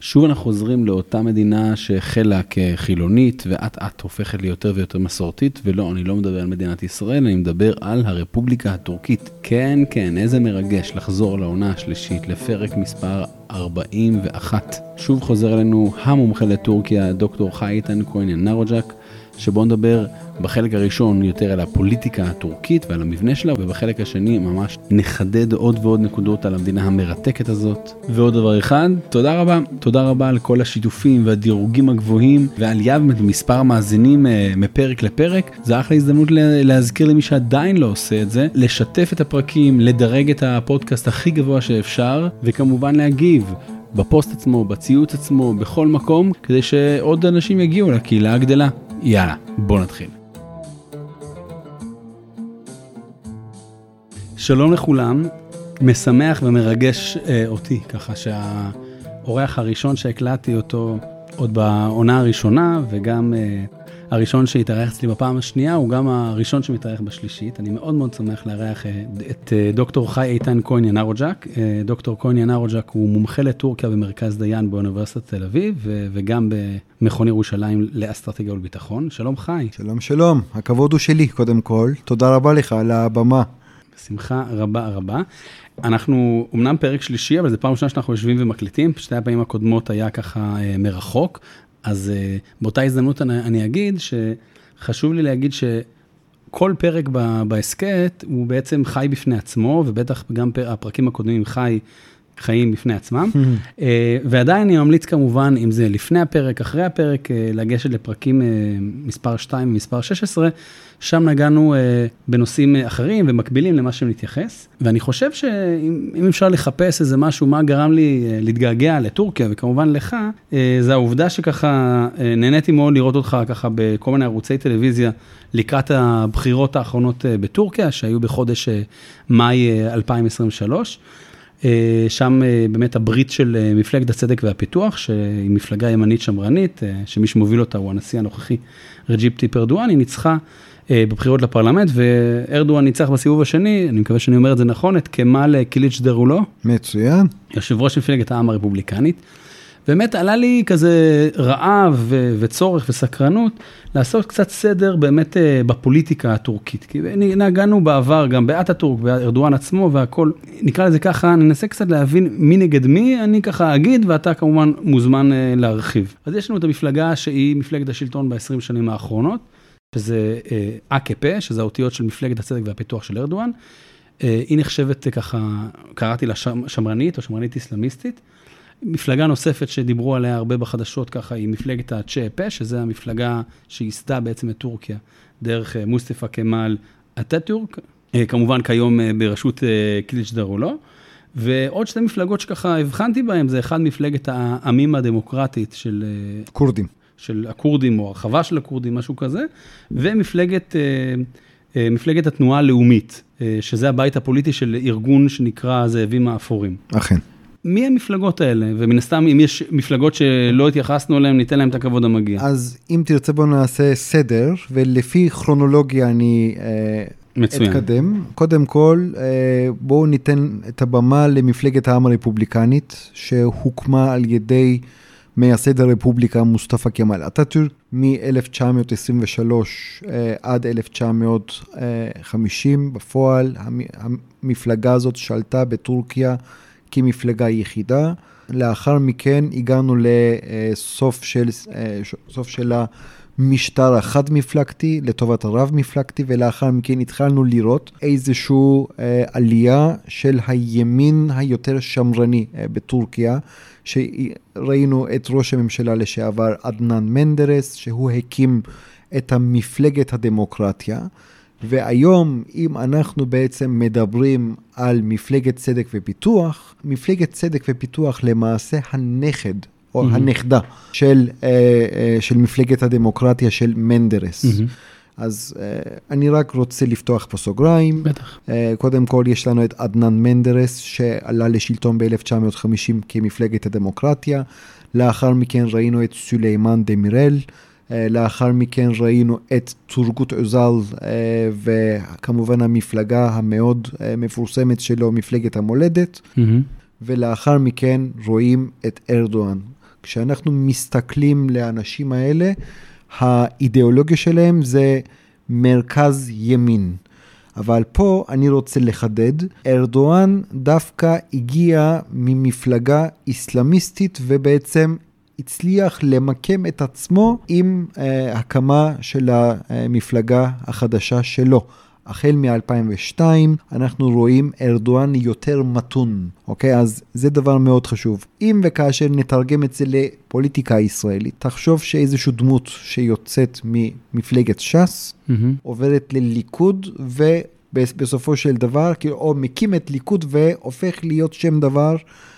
שוב אנחנו חוזרים לאותה מדינה שהחלה כחילונית, ואט-אט הופכת לי יותר ויותר מסורתית, ולא, אני לא מדבר על מדינת ישראל, אני מדבר על הרפובליקה הטורקית. כן, כן, איזה מרגש לחזור לעונה השלישית, לפרק מספר 41. שוב חוזר אלינו המומחה לטורקיה, דוקטור חי איתן כהן ינרוג'ק, שבו נדבר בחלק הראשון יותר על הפוליטיקה הטורקית ועל המבנה שלה, ובחלק השני ממש נחדד עוד ועוד נקודות על המדינה המרתקת הזאת. ועוד דבר אחד, תודה רבה על כל השיתופים והדירוגים הגבוהים, ועלייה במספר המאזינים מפרק לפרק. זו אחלה הזדמנות להזכיר למי שעדיין לא עושה את זה, לשתף את הפרקים, לדרג את הפודקאסט הכי גבוה שאפשר, וכמובן להגיב בפוסט עצמו, בציוץ עצמו, בכל מקום, כדי שעוד אנשים יגיעו לקהילה הגדלה. יאללה, בוא נתחיל. שלום לכולם, משמח ומרגש אותי, ככה שהאורח הראשון שהקלטתי אותו עוד בעונה הראשונה, וגם הראשון שהתארח אצלי בפעם השנייה, הוא גם הראשון שמתארח בשלישית. אני מאוד מאוד שמח לארח את דוקטור חי איתן כהן ינרוג'ק. דוקטור כהן ינרוג'ק הוא מומחה לטורקיה במרכז דיין באוניברסיטת תל אביב, וגם במכון ירושלים לאסטרטגיה ולביטחון. שלום חי. שלום, הכבוד הוא שלי קודם כל. תודה רבה לך על הבמה. בשמחה רבה. אנחנו אמנם פרק שלישי, אבל זה פעם ראשונה שאנחנו יושבים ומקליטים. שתי הפעמים הקודמות היה ככה מרחוק. אז באותה הזדמנות אני אגיד שחשוב לי להגיד שכל פרק בהסקט הוא בעצם חי בפני עצמו, ובטח גם הפרקים הקודמים חיים בפני עצמם. ועדיין אני ממליץ כמובן, אם זה לפני הפרק, אחרי הפרק, לגשת לפרקים מספר 2 ומספר 16, שם נגענו בנושאים אחרים ומקבילים למה שנתייחס. ואני חושב שאם אפשר לחפש איזה משהו, מה גרם לי להתגעגע לטורקיה, וכמובן לך, זה העובדה שככה נהניתי מאוד לראות אותך ככה בכל מיני ערוצי טלוויזיה, לקראת הבחירות האחרונות בטורקיה, שהיו בחודש מאי 2023. שם באמת הברית של מפלגת הצדק והפיתוח, שהיא מפלגה ימנית שמרנית, שמי שמוביל אותה הוא הנשיא הנוכחי רג'יפ טאיפ ארדואן, היא ניצחה בבחירות לפרלמנט, וארדואן ניצח בסיבוב השני, אני מקווה שאני אומר את זה נכון, את כמאל קליצ'דארוגלו. מצוין. יושב ראש מפלגת העם הרפובליקנית. באמת עלה לי כזה רעב וצורך וסקרנות, לעשות קצת סדר באמת בפוליטיקה הטורקית. כי נגענו בעבר גם באטאטורק, בארדואן עצמו והכל, נקרא לזה ככה, ננסה קצת להבין מי נגד מי, אני ככה אגיד, ואתה כמובן מוזמן להרחיב. אז יש לנו את המפלגה שהיא מפלגת השלטון ב-20 שנים האחרונות, שזה AKP, שזה האותיות של מפלגת הצדק והפיתוח של ארדואן. היא נחשבת ככה, קראתי לה שמרנית או שמרנית איסלאמיסטית. מפלגה נוספת שדיברו עליה הרבה בחדשות ככה, היא מפלגת הצ'אפה, שזה המפלגה שהסתה בעצם את טורקיה, דרך מוסטפא כמאל אטאטורק, כמובן כיום בראשות קליצ'דארוגלו, ועוד שתי מפלגות שככה הבחנתי בהן, זה אחד מפלגת העמים הדמוקרטית של קורדים. של הקורדים או הרחבה של הקורדים, משהו כזה, ומפלגת התנועה הלאומית, שזה הבית הפוליטי של ארגון שנקרא זאבים האפורים. אכן. מי המפלגות האלה? ומן הסתם, אם יש מפלגות שלא התייחסנו אליהן, ניתן להם את הכבוד המגיע. אז אם תרצה בוא נעשה סדר, ולפי כרונולוגיה אני אתקדם. קודם כל, בואו ניתן את הבמה למפלגת העם הרפובליקנית, שהוקמה על ידי מייסד הרפובליקה מוסטפא כמאל אטאטורק, מ-1923 עד 1950, בפועל המפלגה הזאת שלטה בטורקיה, כמפלגה יחידה. לאחר מכן הגענו לסוף של המשטר החד-מפלגתי, לטובת הרב-מפלגתי, ולאחר מכן התחלנו לראות איזשהו עלייה של הימין היותר שמרני בטורקיה, שראינו את ראש הממשלה לשעבר עדנאן מנדרס, שהוא הקים את המפלגת הדמוקרטיה, והיום, אם אנחנו בעצם מדברים על מפלגת צדק ופיתוח, מפלגת צדק ופיתוח למעשה הנכד, או הנכדה של מפלגת הדמוקרטיה של מנדרס. אז אני רק רוצה לפתוח פה סוגריים. בטח. קודם כל יש לנו את עדנאן מנדרס, שעלה לשלטון ב-1950 כמפלגת הדמוקרטיה. לאחר מכן ראינו את סולימאן דמירל, לאחר מכן ראינו את טורגוט אוזל, וכמובן המפלגה המאוד מפורסמת שלו, מפלגת המולדת, ולאחר מכן רואים את ארדואן. כשאנחנו מסתכלים לאנשים האלה, האידיאולוגיה שלהם זה מרכז ימין. אבל פה אני רוצה לחדד, ארדואן דווקא הגיע ממפלגה איסלאמיסטית ובעצם הצליח למקם את עצמו עם הקמה של המפלגה החדשה שלו. החל מ-2002 אנחנו רואים ארדואן יותר מתון, אוקיי? אז זה דבר מאוד חשוב. אם וכאשר נתרגם את זה לפוליטיקה הישראלית, תחשוב שאיזושהי דמות שיוצאת ממפלגת ש"ס, עוברת לליכוד ובסופו של דבר, או מקים את ליכוד והופך להיות שם דבר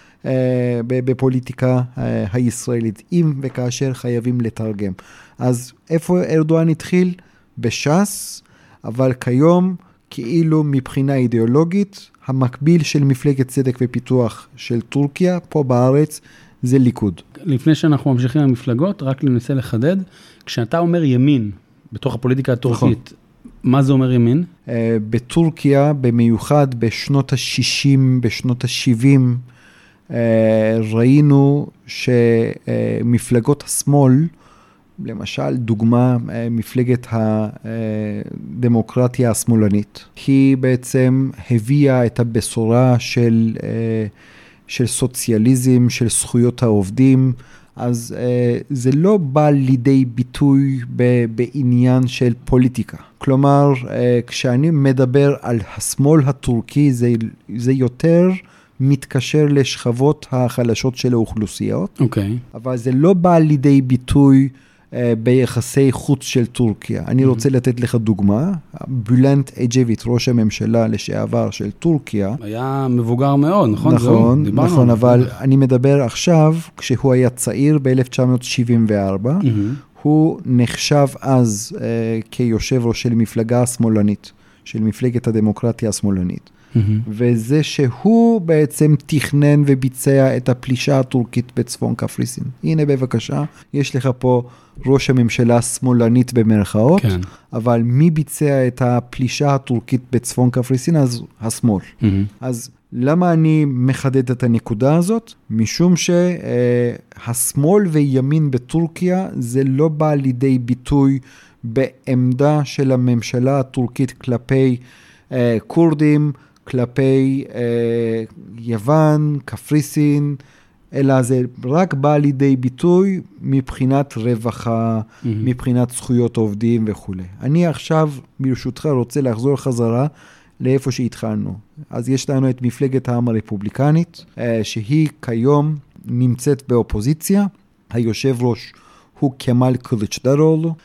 בפוליטיקה הישראלית, אם וכאשר חייבים לתרגם. אז איפה ארדואן התחיל? בש"ס, אבל כיום, כאילו מבחינה אידיאולוגית, המקביל של מפלגת צדק ופיתוח של טורקיה, פה בארץ, זה ליכוד. לפני שאנחנו ממשיכים למפלגות, רק ננסה לחדד, כשאתה אומר ימין, בתוך הפוליטיקה הטורקית, מה זה אומר ימין? בטורקיה, במיוחד בשנות ה-60, בשנות ה-70, ראינו שמפלגות השמאל, למשל, דוגמה, מפלגת הדמוקרטיה השמאלנית, היא בעצם הביאה את הבשורה של סוציאליזם, של זכויות העובדים, אז זה לא בא לידי ביטוי בעניין של פוליטיקה. כלומר, כשאני מדבר על השמאל הטורקי, זה יותר מתקשר לשכבות החלשות של האוכלוסיות, אבל זה לא בא לידי ביטוי ביחסי חוץ של טורקיה. אני רוצה לתת לך דוגמה. בולנט אג'ביט, ראש הממשלה לשעבר של טורקיה. היה מבוגר מאוד, נכון? נכון, אבל אני מדבר עכשיו, כשהוא היה צעיר ב-1974, הוא נחשב אז כיושב ראש של מפלגה השמאלנית, של מפלגת הדמוקרטיה השמאלנית. וזה שהוא בעצם תכנן וביצע את הפלישה הטורקית בצפון קפריסין. הנה בבקשה, יש לך פה ראש הממשלה שמאלנית במרכאות, כן. אבל מי ביצע את הפלישה הטורקית בצפון קפריסין? אז השמאל. אז למה אני מחדד את הנקודה הזאת? משום שהשמאל וימין בטורקיה זה לא בא לידי ביטוי בעמדה של הממשלה הטורקית כלפי קורדים, כלפי יוון, קפריסין, אלא זה רק בא לידי ביטוי מבחינת רווחה, מבחינת זכויות עובדים וכו'. אני עכשיו ברשותך רוצה לחזור חזרה לאיפה שהתחלנו. אז יש לנו את מפלגת העם הרפובליקנית, שהיא כיום נמצאת באופוזיציה. היושב ראש הוא כמאל קılıçdaroğlu.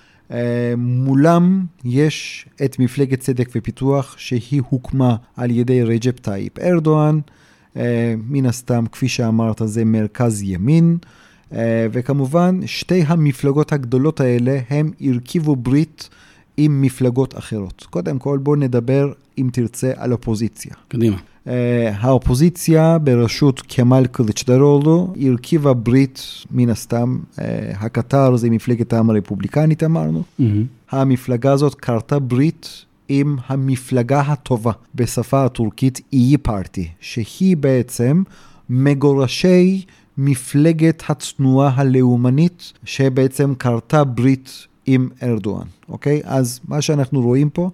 מולם יש את מפלגת צדק ופיתוח שהיא הוקמה על ידי רג'פ טאיפ ארדואן, מן הסתם כפי שאמרת זה מרכז ימין, וכמובן שתי המפלגות הגדולות האלה הם הרכיבו ברית עם מפלגות אחרות. קודם כל בוא נדבר אם תרצה על אופוזיציה. קדימה. האופוזיציה בראשות כמאל קılıçdaroğlu הרכיבה ברית מן הסתם, הקטר זה מפלגת העם הרפובליקנית אמרנו, המפלגה הזאת קרתה ברית עם המפלגה הטובה בשפה הטורקית איי פארטי, שהיא בעצם מגורשי מפלגת התנועה הלאומנית שבעצם קרתה ברית עם ארדואן, אוקיי? אז מה שאנחנו רואים פה,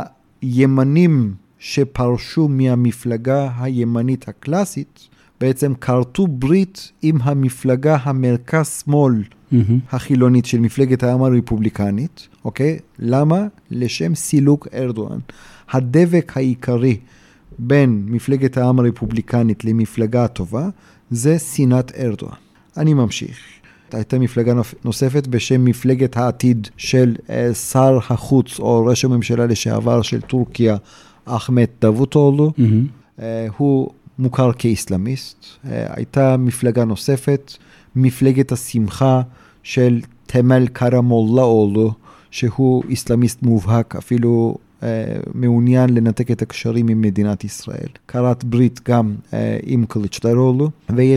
הימנים שפרשו מהמפלגה הימנית הקלאסית, בעצם קרתו ברית עם המפלגה המרכז-שמאל החילונית של מפלגת העם הרפובליקנית, אוקיי? למה? לשם סילוק ארדואן. הדבק העיקרי בין מפלגת העם הרפובליקנית למפלגה הטובה, זה שנאת ארדואן. אני ממשיך. הייתה מפלגה נוספת בשם מפלגת העתיד של שר החוץ או ראש הממשלה לשעבר של טורקיה, אחמד דאבוטאולו. הוא מוכר כאיסלאמיסט. הייתה מפלגה נוספת, מפלגת השמחה של תמל קרמולאולו, שהוא איסלאמיסט מובהק, אפילו מעוניין לנתק את הקשרים עם מדינת ישראל. קראת ברית גם עם קılıçdaroğlu,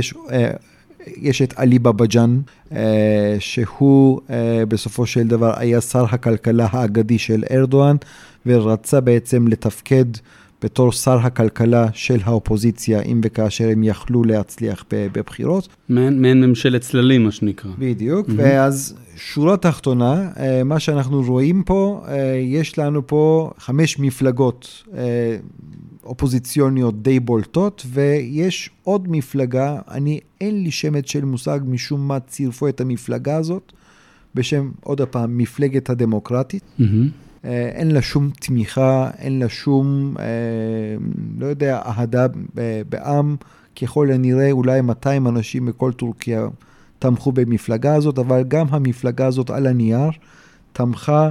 ויש את עלי בבג'אן, שהוא בסופו של דבר היה שר הכלכלה האגדי של ארדואן, ורצה בעצם לתפקד בתור שר הכלכלה של האופוזיציה, אם וכאשר הם יכלו להצליח בבחירות. מעין ממשלת צללים, מה שנקרא. בדיוק, ואז שורה תחתונה, מה שאנחנו רואים פה, יש לנו פה 5 מפלגות אופוזיציוניות די בולטות, ויש עוד מפלגה, אין לי שמץ של מושג משום מה צירפו את המפלגה הזאת, בשם, עוד הפעם, מפלגת הדמוקרטית. אין לה שום תמיכה, אין לה שום, לא יודע, אהדה בעם, ככל הנראה אולי 200 אנשים מכל טורקיה תמכו במפלגה הזאת, אבל גם המפלגה הזאת על הנייר תמכה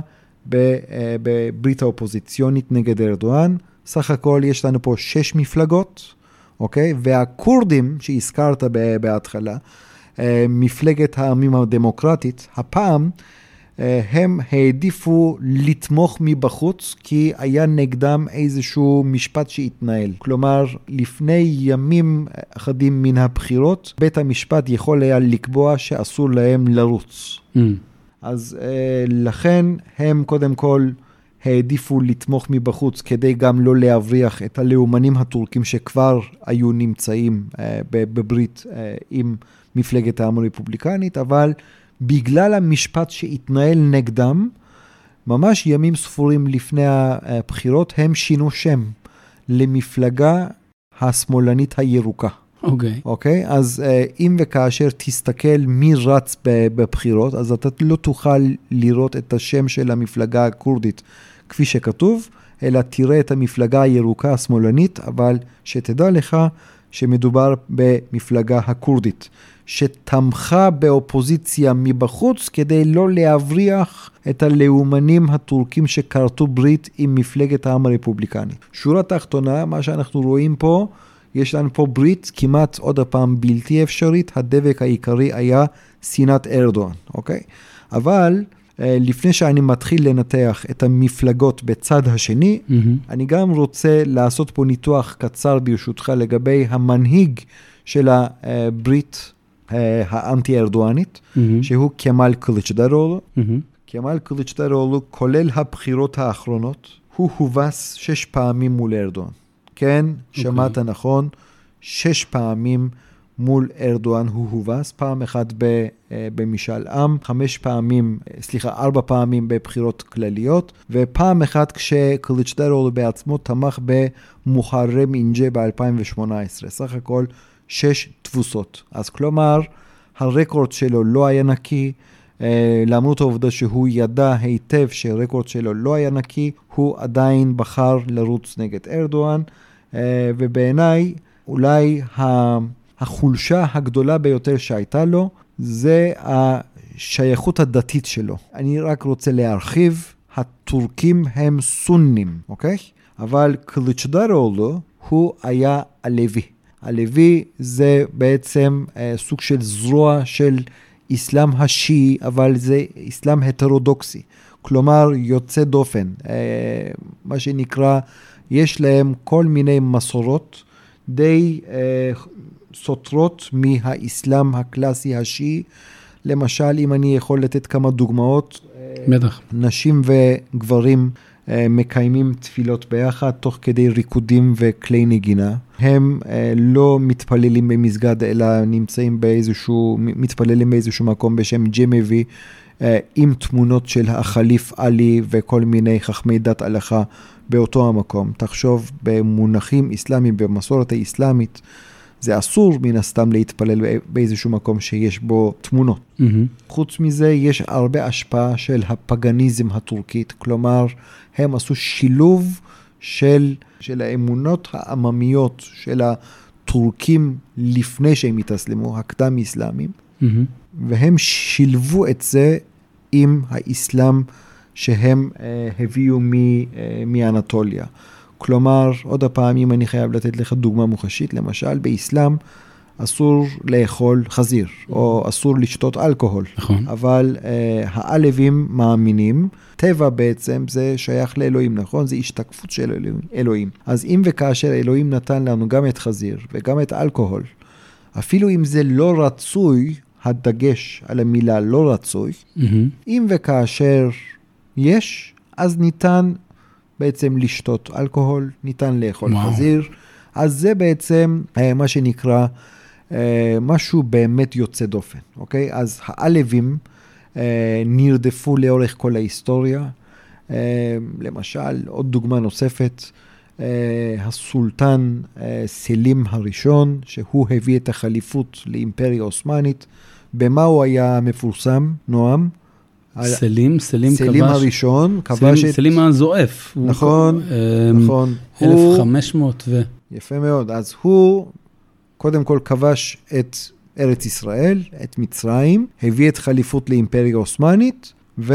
בברית האופוזיציונית נגד ארדואן. סך הכל יש לנו פה 6 מפלגות, אוקיי? והקורדים שהזכרת בהתחלה, מפלגת העמים הדמוקרטית, הפעם הם העדיפו לתמוך מבחוץ, כי היה נגדם איזשהו משפט שהתנהל. כלומר, לפני ימים אחדים מן הבחירות, בית המשפט יכול היה לקבוע שאסור להם לרוץ. אז לכן הם קודם כל העדיפו לתמוך מבחוץ, כדי גם לא להבריח את הלאומנים הטורקים שכבר היו נמצאים בברית עם מפלגת העם הרפובליקנית, אבל בגלל המשפט שהתנהל נגדם, ממש ימים ספורים לפני הבחירות, הם שינו שם למפלגה השמאלנית הירוקה. אוקיי? אז אם וכאשר תסתכל מי רץ בבחירות, אז אתה לא תוכל לראות את השם של המפלגה הקורדית כפי שכתוב, אלא תראה את המפלגה הירוקה השמאלנית, אבל שתדע לך שמדובר במפלגה הקורדית, שתמכה באופוזיציה מבחוץ, כדי לא להבריח את הלאומנים הטורקים שכרתו ברית עם מפלגת העם הרפובליקני. שורה תחתונה, מה שאנחנו רואים פה, יש לנו פה ברית כמעט עוד הפעם בלתי אפשרית, הדבק העיקרי היה שנאת ארדואן, אוקיי? אבל לפני שאני מתחיל לנתח את המפלגות בצד השני, אני גם רוצה לעשות פה ניתוח קצר ברשותך לגבי המנהיג של הברית האנטי ארדואנית, שהוא כמאל קılıçdaroğlu. כמאל קılıçdaroğlu, כולל הבחירות האחרונות, הוא הובס 6 פעמים מול ארדואן. כן, שמעת נכון, 6 פעמים מול ארדואן הוא הובס, פעם אחת במשאל עם, 4 פעמים בבחירות כלליות, ופעם אחת כשקılıçdaroğlu בעצמו תמך במוחרם אינג'ה ב-2018. סך הכל 6 תבוסות. אז כלומר, הרקורד שלו לא היה נקי, למרות העובדה שהוא ידע היטב שהרקורד שלו לא היה נקי, הוא עדיין בחר לרוץ נגד ארדואן, ובעיניי אולי החולשה הגדולה ביותר שהייתה לו, זה השייכות הדתית שלו. אני רק רוצה להרחיב, הטורקים הם סונים, אוקיי? אבל קılıçdaroğlu הוא היה הלוי. הלוי זה בעצם סוג של זרוע של אסלאם השיעי, אבל זה אסלאם הטרודוקסי. כלומר, יוצא דופן. מה שנקרא, יש להם כל מיני מסורות די סותרות מהאסלאם הקלאסי השיעי. למשל, אם אני יכול לתת כמה דוגמאות, בטח. נשים וגברים מקיימים תפילות ביחד, תוך כדי ריקודים וכלי נגינה. הם לא מתפללים במסגד, אלא נמצאים מתפללים באיזשהו מקום בשם ג'מבי, עם תמונות של החליף עלי וכל מיני חכמי דת הלכה באותו המקום. תחשוב במונחים אסלאמיים, במסורת האסלאמית, זה אסור מן הסתם להתפלל באיזשהו מקום שיש בו תמונות. חוץ מזה, יש הרבה השפעה של הפגניזם הטורקית, כלומר, הם עשו שילוב של האמונות העממיות של הטורקים לפני שהם התאסלמו, הקדם אסלאמים, והם שילבו את זה עם האסלאם שהם הביאו מאנטוליה. כלומר, עוד הפעמים אני חייב לתת לך דוגמה מוחשית, למשל באסלאם אסור לאכול חזיר, או אסור לשתות אלכוהול. נכון. אבל העלבים מאמינים, טבע בעצם זה שייך לאלוהים, נכון? זה השתקפות של אלוהים. אז אם וכאשר אלוהים נתן לנו גם את חזיר וגם את אלכוהול, אפילו אם זה לא רצוי, הדגש על המילה לא רצוי, אם וכאשר יש, אז ניתן בעצם לשתות אלכוהול, ניתן לאכול חזיר, אז זה בעצם מה שנקרא משהו באמת יוצא דופן, אוקיי? אז העלבים נרדפו לאורך כל ההיסטוריה, למשל, עוד דוגמה נוספת, הסולטן סלים הראשון, שהוא הביא את החליפות לאימפריה אוסמנית, במה הוא היה מפורסם, נועם? סלים סלים הראשון, כבש את... סלים הזועף. נכון, נכון. 1500 ו... יפה מאוד, אז הוא קודם כל כבש את ארץ ישראל, את מצרים, הביא את חליפות לאימפריה אוסמנית,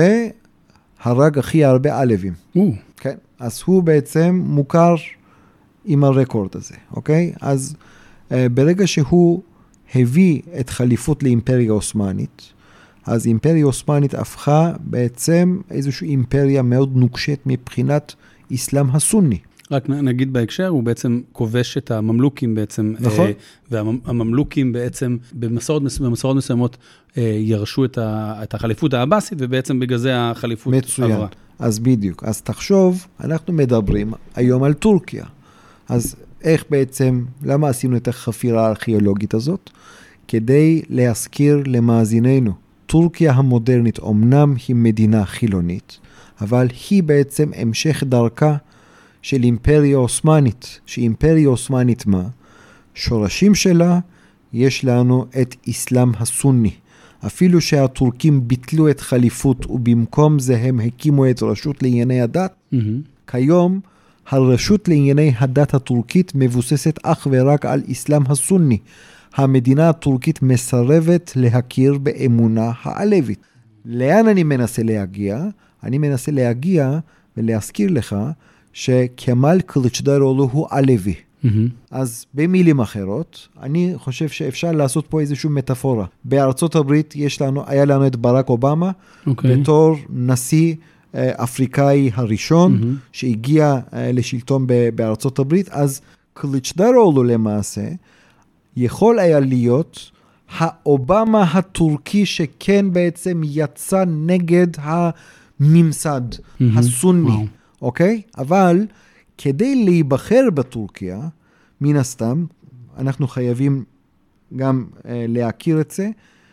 והרג הכי הרבה עלבים. כן, אז הוא בעצם מוכר עם הרקורד הזה, אוקיי? אז ברגע שהוא הביא את חליפות לאימפריה אוסמנית, אז אימפריה אוסמנית הפכה בעצם איזושהי אימפריה מאוד נוקשת מבחינת אסלאם הסוני. רק נגיד בהקשר, הוא בעצם כובש את הממלוכים בעצם, נכון. והממלוכים בעצם במסורות מסוימות ירשו את החליפות האבסית, ובעצם בגלל זה החליפות מצוין. עברה. אז בדיוק. אז תחשוב, אנחנו מדברים היום על טורקיה. אז איך בעצם, למה עשינו את החפירה הארכיאולוגית הזאת? כדי להזכיר למאזיננו, טורקיה המודרנית אומנם היא מדינה חילונית, אבל היא בעצם המשך דרכה של אימפריה אוסמנית, שאימפריה אוסמנית מה? שורשים שלה יש לנו את אסלאם הסוני. אפילו שהטורקים ביטלו את חליפות ובמקום זה הם הקימו את רשות לענייני הדת, כיום הרשות לענייני הדת הטורקית מבוססת אך ורק על אסלאם הסוני. המדינה הטורקית מסרבת להכיר באמונה העלבית. לאן אני מנסה להגיע? אני מנסה להגיע ולהזכיר לך שכמאל קליצ'דארוגלו הוא עלבי. אז במילים אחרות, אני חושב שאפשר לעשות פה איזושהי מטאפורה. בארצות הברית היה לנו את ברק אובמה, בתור נשיא אפריקאי הראשון, שהגיע לשלטון בארצות הברית, אז קליצ'דארוגלו למעשה, יכול היה להיות האובמה הטורקי שכן בעצם יצא נגד הממסד הסוני, אוקיי? אבל כדי להיבחר בטורקיה, מן הסתם, אנחנו חייבים גם להכיר את זה,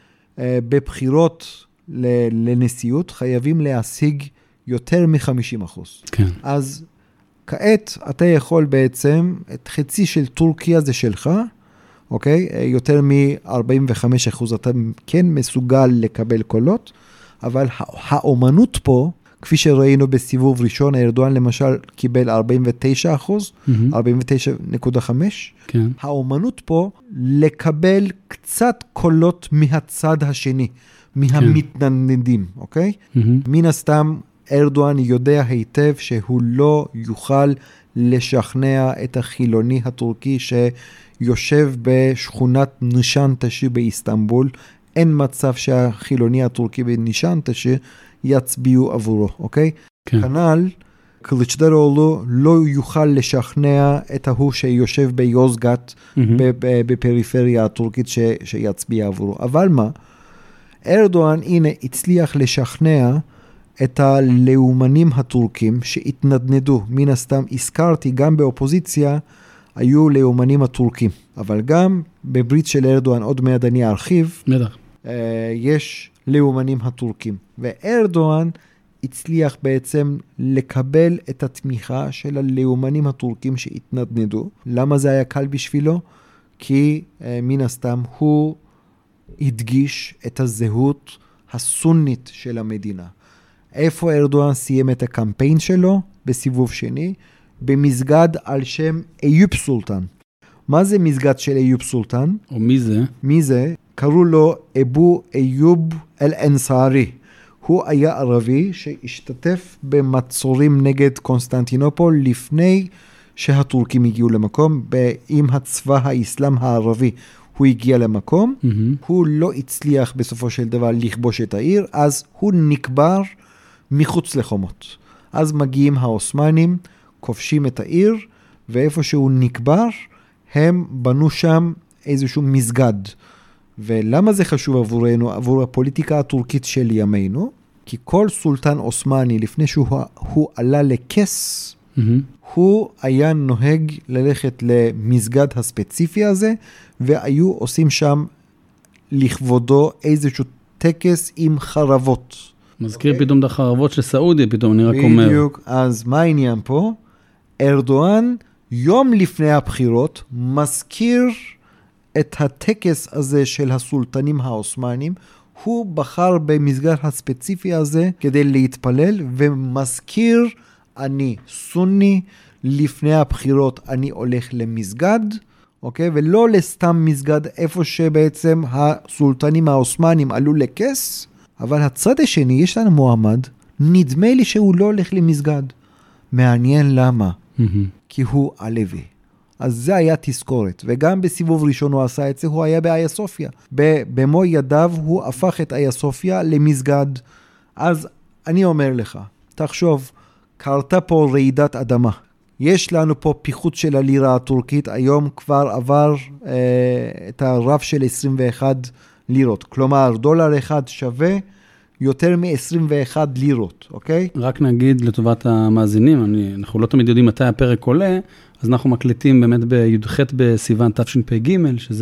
בבחירות לנשיאות חייבים להשיג יותר מ-50%. כן. אז כעת אתה יכול בעצם, את חצי של טורקיה זה שלך, אוקיי? יותר מ-45% אתה כן מסוגל לקבל קולות, אבל האומנות פה, כפי שראינו בסיבוב ראשון, ארדואן למשל קיבל 49%, 49.5%. כן. האומנות פה לקבל קצת קולות מהצד השני, מהמתנדנדים, אוקיי? מן הסתם, ארדואן יודע היטב שהוא לא יוכל לשכנע את החילוני הטורקי שיושב בשכונת נישנטשי באיסטנבול. אין מצב שהחילוני הטורקי בנישנטשי יצביעו עבורו, אוקיי? כן. כנ"ל, קליצ'דארוגלו לא יוכל לשכנע את ההוא שיושב ביוזגת בפריפריה הטורקית שיצביע עבורו. אבל מה? ארדואן, הנה, הצליח לשכנע את הלאומנים הטורקים שהתנדנדו. מן הסתם, הזכרתי גם באופוזיציה, היו לאומנים הטורקים. אבל גם בברית של ארדואן, עוד מעט אני ארחיב, יש לאומנים הטורקים. וארדואן הצליח בעצם לקבל את התמיכה של הלאומנים הטורקים שהתנדנדו. למה זה היה קל בשבילו? כי מן הסתם הוא הדגיש את הזהות הסונית של המדינה. איפה ארדואן סיים את הקמפיין שלו? בסיבוב שני, במסגד על שם איוב סולטן. מה זה מסגד של איוב סולטן? או מי זה? מי זה? קראו לו אבו איוב אל-אנסארי. הוא היה ערבי שהשתתף במצורים נגד קונסטנטינופול לפני שהטורקים הגיעו למקום, עם הצבא האסלאם הערבי. הוא הגיע למקום, הוא לא הצליח בסופו של דבר לכבוש את העיר, אז הוא נקבר מחוץ לחומות. אז מגיעים האוסמנים, כובשים את העיר, ואיפה שהוא נקבר, הם בנו שם איזשהו מסגד. ולמה זה חשוב עבורנו, עבור הפוליטיקה הטורקית של ימינו? כי כל סולטן אוסמני, לפני שהוא עלה לכס הוא היה נוהג ללכת למסגד הספציפי הזה, והיו עושים שם לכבודו איזשהו טקס עם חרבות. מזכיר פתאום את החרבות של סעודיה, פתאום אני רק אומר. בדיוק, אז מה העניין פה? ארדואן, יום לפני הבחירות, מזכיר את הטקס הזה של הסולטנים העות'מאנים, הוא בחר במסגד הספציפי הזה כדי להתפלל, ומזכיר, אני סוני, לפני הבחירות אני הולך למסגד, אוקיי? ולא לסתם מסגד איפה שבעצם הסולטנים העות'מאנים עלו לכס, אבל הצד השני, יש לנו מועמד, נדמה לי שהוא לא הולך למסגד. מעניין למה? כי הוא עלוי. אז זה היה תזכורת, וגם בסיבוב ראשון הוא עשה את זה, הוא היה באיה סופיה. במו ידיו הוא הפך את איה סופיה למסגד. אז אני אומר לך, תחשוב, קרתה פה רעידת אדמה. יש לנו פה פיחות של הלירה הטורקית, היום כבר עבר את הרף של 21 לירות. כלומר, דולר אחד שווה יותר מ-21 לירות, אוקיי? רק נגיד לטובת המאזינים, אנחנו לא תמיד יודעים מתי הפרק עולה, אז אנחנו מקליטים באמת בי"ח בסיוון תשפ"ג,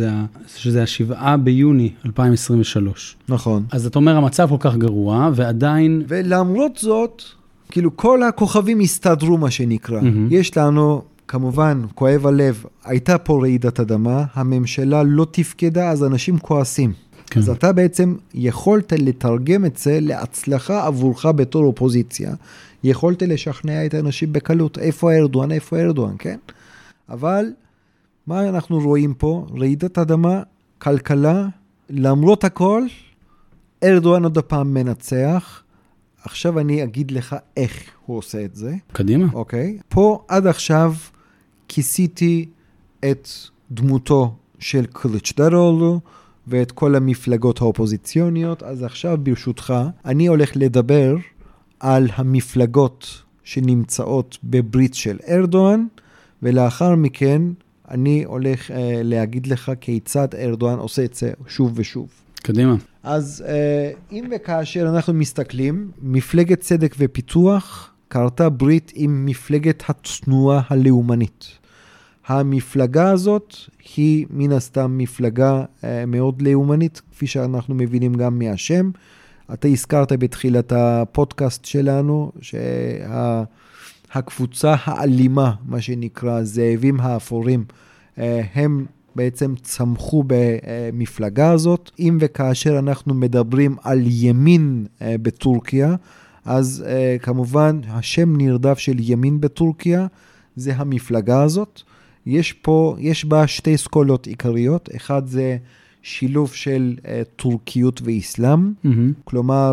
שזה 7 ביוני 2023. נכון. אז אתה אומר, המצב כל כך גרוע, ועדיין... ולמרות זאת, כאילו כל הכוכבים הסתדרו מה שנקרא. יש לנו, כמובן, כואב הלב, הייתה פה רעידת אדמה, הממשלה לא תפקדה, אז אנשים כועסים. כן. אז אתה בעצם יכולת לתרגם את זה להצלחה עבורך בתור אופוזיציה. יכולת לשכנע את האנשים בקלות. איפה ארדואן, כן? אבל מה אנחנו רואים פה? רעידת אדמה, כלכלה, למרות הכל, ארדואן עוד הפעם מנצח. עכשיו אני אגיד לך איך הוא עושה את זה. קדימה. אוקיי. פה עד עכשיו כיסיתי את דמותו של קליצ'דארוגלו, ואת כל המפלגות האופוזיציוניות, אז עכשיו ברשותך, אני הולך לדבר על המפלגות שנמצאות בברית של ארדואן, ולאחר מכן אני הולך להגיד לך כיצד ארדואן עושה את זה שוב ושוב. קדימה. אז אם וכאשר אנחנו מסתכלים, מפלגת צדק ופיתוח קרתה ברית עם מפלגת התנועה הלאומנית. המפלגה הזאת היא מן הסתם מפלגה מאוד לאומנית, כפי שאנחנו מבינים גם מהשם. אתה הזכרת בתחילת הפודקאסט שלנו, שהקבוצה האלימה, מה שנקרא, זאבים האפורים, הם בעצם צמחו במפלגה הזאת. אם וכאשר אנחנו מדברים על ימין בטורקיה, אז כמובן השם נרדף של ימין בטורקיה, זה המפלגה הזאת. יש בה שתי סקולות עיקריות, אחד זה שילוב של טורקיות ואסלאם, כלומר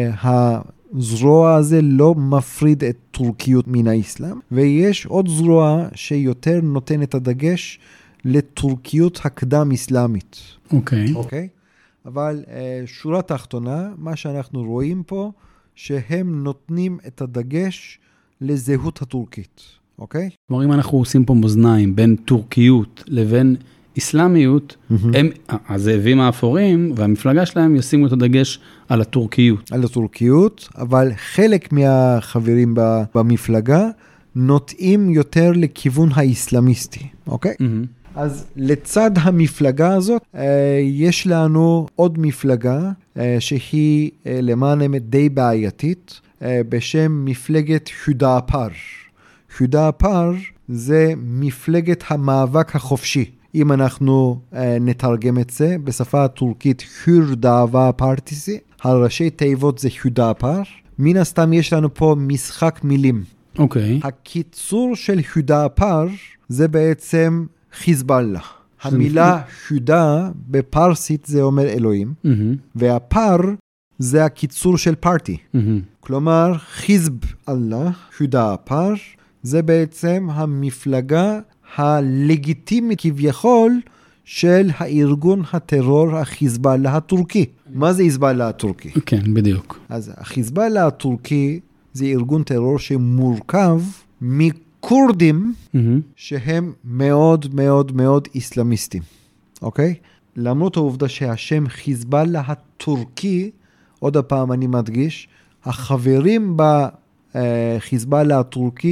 הזרוע הזה לא מפריד את טורקיות מן האסלאם, ויש עוד זרוע שיותר נותן את הדגש לטורקיות הקדם אסלאמית. אוקיי. אבל שורה תחתונה, מה שאנחנו רואים פה, שהם נותנים את הדגש לזהות הטורקית. אוקיי? כלומר, אם אנחנו עושים פה מאזניים בין טורקיות לבין אסלאמיות, הם, הזאבים האפורים והמפלגה שלהם ישימו את הדגש על הטורקיות. על הטורקיות, אבל חלק מהחברים במפלגה נוטים יותר לכיוון האסלאמיסטי, אוקיי? אז לצד המפלגה הזאת, יש לנו עוד מפלגה שהיא למען האמת די בעייתית, בשם מפלגת חודאפר. חודאפר זה מפלגת המאבק החופשי. אם אנחנו נתרגם את זה בשפה הטורקית, חורדאווה פרטיסי, הראשי תיבות זה חודאפר. מן הסתם יש לנו פה משחק מילים. אוקיי. הקיצור של חודאפר זה בעצם חיזבאללה. המילה חודה בפרסית זה אומר אלוהים, והפר זה הקיצור של פארטי. כלומר, חיזבאללה, חודאפר, זה בעצם המפלגה הלגיטימית כביכול של הארגון הטרור החיזבאללה הטורקי. מה זה חיזבאללה הטורקי? כן, בדיוק. אז החיזבאללה הטורקי זה ארגון טרור שמורכב מכורדים שהם מאוד מאוד מאוד איסלאמיסטים. אוקיי? למרות העובדה שהשם חיזבאללה הטורקי, עוד הפעם אני מדגיש, החברים בחיזבאללה הטורקי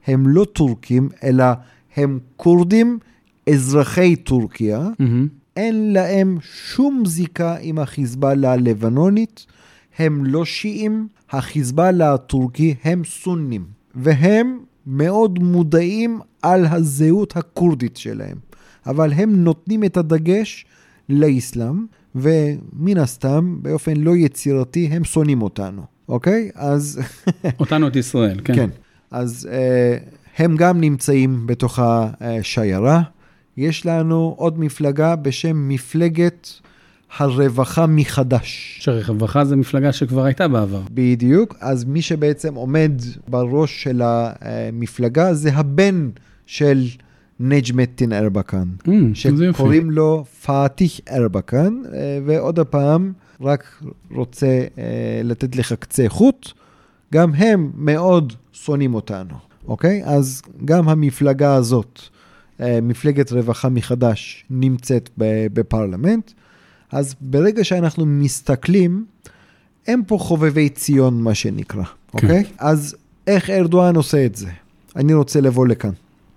הם לא טורקים, אלא הם קורדים אזרחי טורקיה, אין להם שום זיקה עם החיזבאללה הלבנונית, הם לא שיעים, החיזבאללה הטורקי הם סונים, והם מאוד מודעים על הזהות הקורדית שלהם, אבל הם נותנים את הדגש לאסלאם, ומן הסתם, באופן לא יצירתי, הם שונאים אותנו, אוקיי? אז... אותנו את ישראל, כן. כן, אז הם גם נמצאים בתוך השיירה, יש לנו עוד מפלגה בשם מפלגת הרווחה מחדש. שהרווחה זה מפלגה שכבר הייתה בעבר. בדיוק, אז מי שבעצם עומד בראש של המפלגה זה הבן של נג'מתין ארבקן, שקוראים לו פאתיח ארבקן, ועוד הפעם רק רוצה לתת לך קצה חוט, גם הם מאוד שונאים אותנו, אוקיי? אז גם המפלגה הזאת, מפלגת רווחה מחדש, נמצאת בפרלמנט, אז ברגע שאנחנו מסתכלים, הם פה חובבי ציון, מה שנקרא, אוקיי? אז איך ארדואן עושה את זה? אני רוצה לבוא לכאן.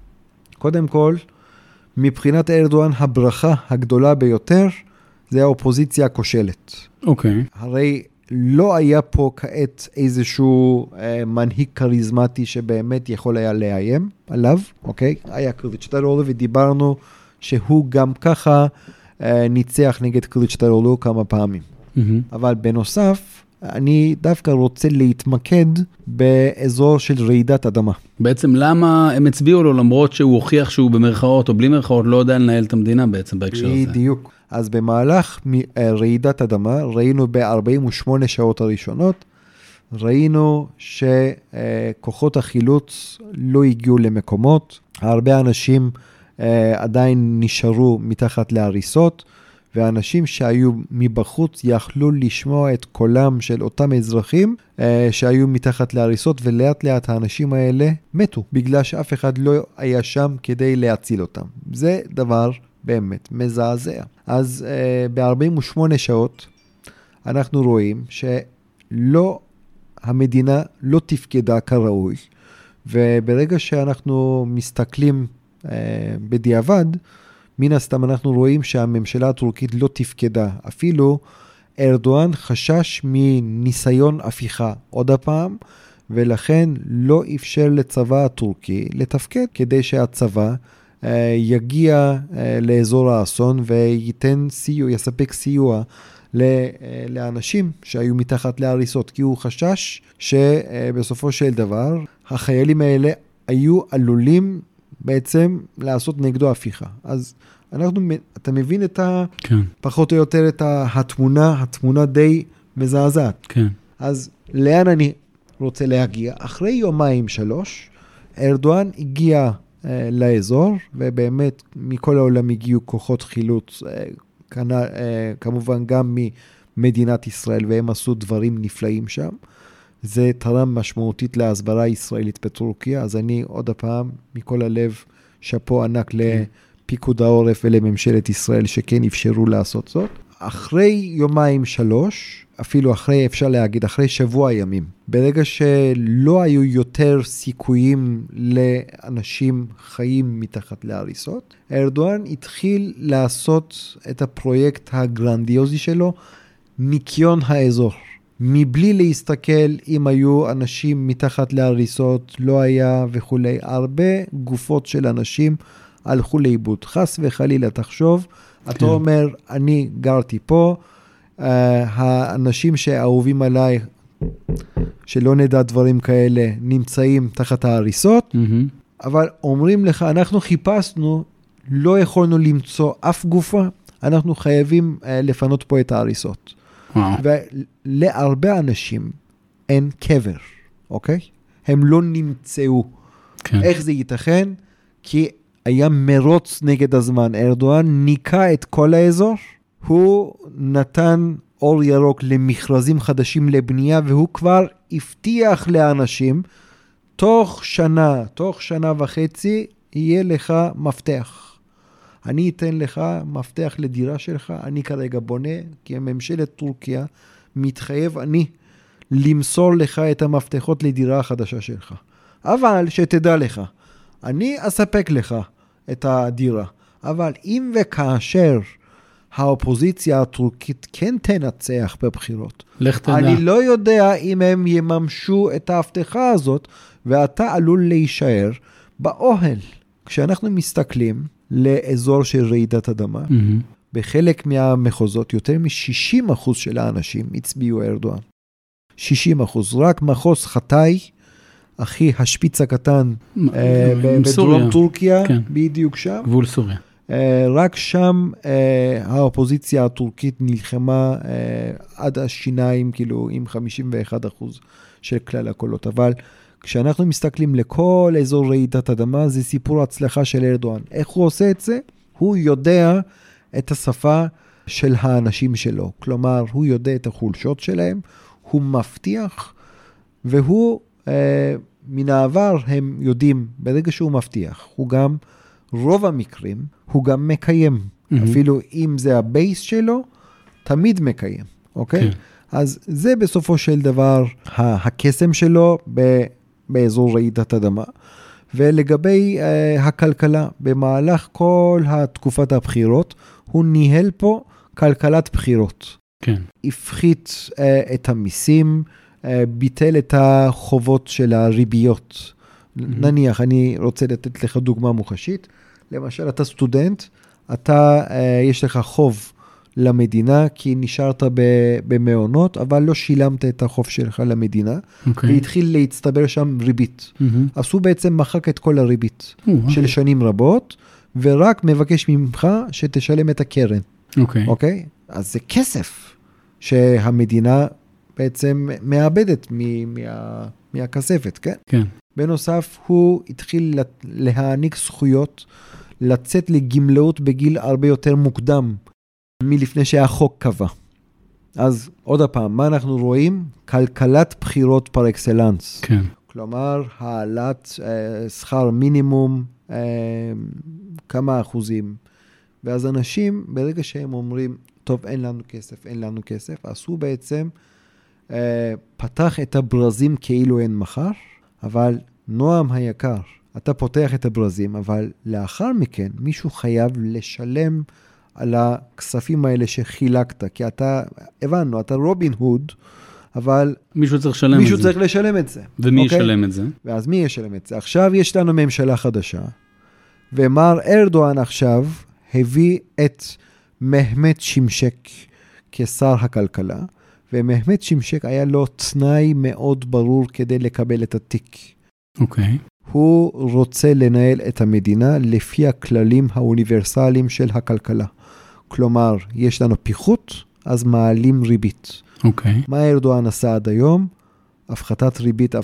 קודם כל, מבחינת ארדואן, הברכה הגדולה ביותר, זה האופוזיציה הכושלת. אוקיי. הרי לא היה פה כעת איזשהו מנהיג קריזמטי שבאמת יכול היה לאיים עליו, אוקיי? היה קליצ'דארוגלו, ודיברנו שהוא גם ככה ניצח נגד קליצ'דארוגלו כמה פעמים. אבל בנוסף, אני דווקא רוצה להתמקד באזור של רעידת אדמה. בעצם למה הם הצביעו לו למרות שהוא הוכיח שהוא במרכאות או בלי מרכאות לא יודע לנהל את המדינה בעצם בהקשר הזה? בדיוק. אז במהלך רעידת אדמה ראינו ב-48 שעות הראשונות, ראינו שכוחות החילוץ לא הגיעו למקומות, הרבה אנשים עדיין נשארו מתחת להריסות, ואנשים שהיו מבחוץ יכלו לשמוע את קולם של אותם אזרחים שהיו מתחת להריסות, ולאט לאט האנשים האלה מתו, בגלל שאף אחד לא היה שם כדי להציל אותם. זה דבר באמת מזעזע. אז ב-48 שעות אנחנו רואים המדינה לא תפקדה כראוי, וברגע שאנחנו מסתכלים בדיעבד, מן הסתם אנחנו רואים שהממשלה הטורקית לא תפקדה. אפילו ארדואן חשש מניסיון הפיכה עוד הפעם, ולכן לא אפשר לצבא הטורקי לתפקד, כדי שהצבא יגיע לאזור האסון וייתן סיוע, יספק סיוע לאנשים שהיו מתחת להריסות, כי הוא חשש שבסופו של דבר החיילים האלה היו עלולים בעצם לעשות נגדו הפיכה. אז אתה מבין כן. פחות או יותר את התמונה די מזעזעת. כן. אז לאן אני רוצה להגיע? אחרי יומיים 3, ארדואן הגיע לאזור, ובאמת מכל העולם הגיעו כוחות חילוץ, כמובן גם ממדינת ישראל, והם עשו דברים נפלאים שם. זה תרם משמעותית להסברה הישראלית בטורקיה, אז אני עוד הפעם, מכל הלב, שפו ענק לפיקוד העורף ולממשלת ישראל, שכן אפשרו לעשות זאת. אחרי יומיים 3, אפילו אפשר להגיד, אחרי שבוע ימים, ברגע שלא היו יותר סיכויים לאנשים חיים מתחת להריסות, ארדואן התחיל לעשות את הפרויקט הגרנדיוזי שלו, ניקיון האזור. מבלי להסתכל אם היו אנשים מתחת להריסות, לא היה וכו'. הרבה גופות של אנשים הלכו לאיבוד. חס וחלילה, תחשוב, אתה אומר, אני גרתי פה, האנשים שאהובים עליי, שלא נדע דברים כאלה, נמצאים תחת ההריסות, אבל אומרים לך, אנחנו חיפשנו, לא יכולנו למצוא אף גופה, אנחנו חייבים לפנות פה את ההריסות. ולהרבה אנשים אין קבר, אוקיי? הם לא נמצאו. כן. איך זה ייתכן? כי היה מרוץ נגד הזמן. ארדואן ניקה את כל האזור, הוא נתן אור ירוק למכרזים חדשים לבנייה, והוא כבר הבטיח לאנשים, תוך שנה וחצי, יהיה לך מפתח. אני אתן לך מפתח לדירה שלך, אני כרגע בונה, כי ממשלת טורקיה מתחייב אני למסור לך את המפתחות לדירה החדשה שלך. אבל שתדע לך, אני אספק לך את הדירה, אבל אם וכאשר האופוזיציה הטורקית כן תנצח בבחירות, אני לא יודע אם הם יממשו את ההבטחה הזאת, ואתה עלול להישאר באוהל. כשאנחנו מסתכלים לאזור של רעידת אדמה, בחלק מהמחוזות, יותר מ-60% של האנשים הצביעו ארדואן. 60%, רק מחוז חתאי, הכי השפיץ הקטן בדרום טורקיה, בדיוק שם. גבול סוריה. רק שם האופוזיציה הטורקית נלחמה עד השיניים, כאילו עם 51% של כלל הקולות. אבל כשאנחנו מסתכלים לכל אזור רעידת אדמה, זה סיפור הצלחה של ארדואן. איך הוא עושה את זה? הוא יודע את השפה של האנשים שלו. כלומר, הוא יודע את החולשות שלהם, הוא מבטיח, והוא מן העבר הם יודעים, ברגע שהוא מבטיח, הוא גם, רוב המקרים, הוא גם מקיים. אפילו אם זה הבייס שלו, תמיד מקיים. אוקיי? אז זה בסופו של דבר הקסם שלו באזור רעידת אדמה. ולגבי הכלכלה, במהלך כל התקופת הבחירות, הוא ניהל פה כלכלת בחירות. כן. הפחית את המיסים, ביטל את החובות של הריביות. נניח, אני רוצה לתת לך דוגמה מוחשית. למשל, אתה סטודנט, יש לך חוב למדינה, כי נשארת במעונות, אבל לא שילמת את החוב שלך למדינה, והתחיל להצטבר שם ריבית. אז הוא בעצם מחק את כל הריבית של שנים רבות, ורק מבקש ממך שתשלם את הקרן. אוקיי? אז זה כסף שהמדינה בעצם מאבדת מהכספת, כן? כן. בנוסף, הוא התחיל להעניק זכויות, לצאת לגמלאות בגיל הרבה יותר מוקדם, מלפני שהחוק קבע. אז עוד הפעם, מה אנחנו רואים? כלכלת בחירות פר אקסלנס. כן. כלומר, העלאת שכר מינימום, כמה אחוזים. ואז אנשים, ברגע שהם אומרים, טוב, אין לנו כסף, אז הוא בעצם פתח את הברזים כאילו אין מחר, אבל נועם היקר, אתה פותח את הברזים, אבל לאחר מכן מישהו חייב לשלם על הכספים האלה שחילקת, כי הבנו, אתה רובין הוד, אבל מישהו צריך לשלם את זה. ומי ישלם את זה? ואז מי ישלם את זה? עכשיו יש לנו ממשלה חדשה, ומר ארדואן עכשיו הביא את מחמד שימשק כשר הכלכלה, ומחמד שימשק היה לו תנאי מאוד ברור כדי לקבל את התיק. אוקיי. הוא רוצה לנהל את המדינה לפי הכללים האוניברסליים של הכלכלה. כלומר, יש לנו פיחות, אז מעלים ריבית. אוקיי. מה ארדואן עשה עד היום? הפחתת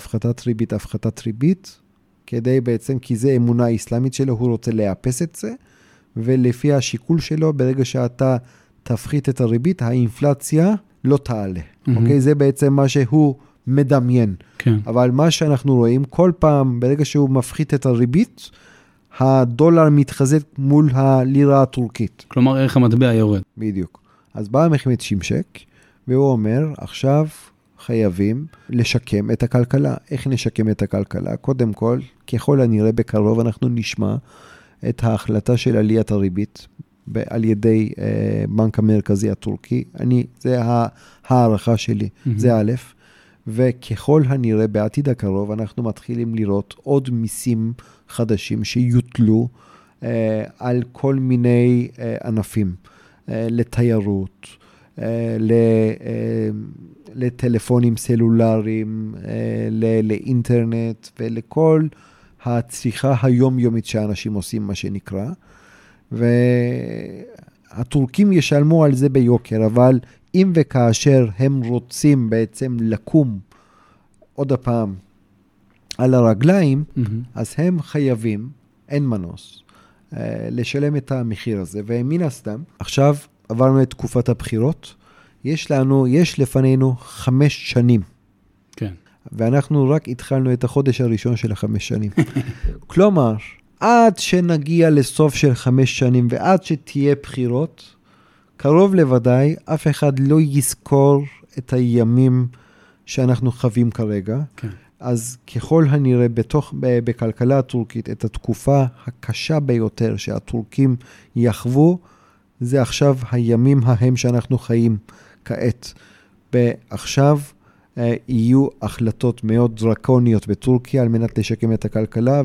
ריבית, כדי בעצם, כי זה אמונה האסלאמית שלו, הוא רוצה לאפס את זה, ולפי השיקול שלו, ברגע שאתה תפחית את הריבית, האינפלציה לא תעלה. אוקיי? זה בעצם מה שהוא מדמיין. כן. אבל מה שאנחנו רואים, כל פעם, ברגע שהוא מפחית את הריבית, הדולר מתחזק מול הלירה הטורקית. כלומר, ערך המטבע יורד. בדיוק. אז בא מחמד שימשק, והוא אומר, עכשיו חייבים לשקם את הכלכלה. איך נשקם את הכלכלה? קודם כל, ככל הנראה בקרוב, אנחנו נשמע את ההחלטה של עליית הריבית, על ידי בנק המרכזי הטורקי. זה הערכה שלי, זה א', וככל הנראה בעתיד הקרוב, אנחנו מתחילים לראות עוד מיסים חדשים שיוטלו על כל מיני ענפים, לתיירות, לטלפונים סלולריים, לאינטרנט ולכל הצריכה היומיומית שאנשים עושים, מה שנקרא. והטורקים ישלמו על זה ביוקר, אבל אם וכאשר הם רוצים בעצם לקום עוד הפעם על הרגליים, אז הם חייבים, אין מנוס, לשלם את המחיר הזה. ומן הסתם, עכשיו עברנו את תקופת הבחירות, יש לפנינו 5 שנים. כן. ואנחנו רק התחלנו את החודש הראשון של 5 שנים. כלומר, עד שנגיע לסוף של 5 שנים, ועד שתהיה בחירות, קרוב לוודאי, אף אחד לא יזכור את הימים שאנחנו חווים כרגע. כן. אז ככל הנראה בכלכלה הטורקית, את התקופה הקשה ביותר שהטורקים יחוו, זה עכשיו הימים ההם שאנחנו חיים כעת. ועכשיו יהיו החלטות מאוד דרקוניות בטורקיה על מנת לשקם את הכלכלה,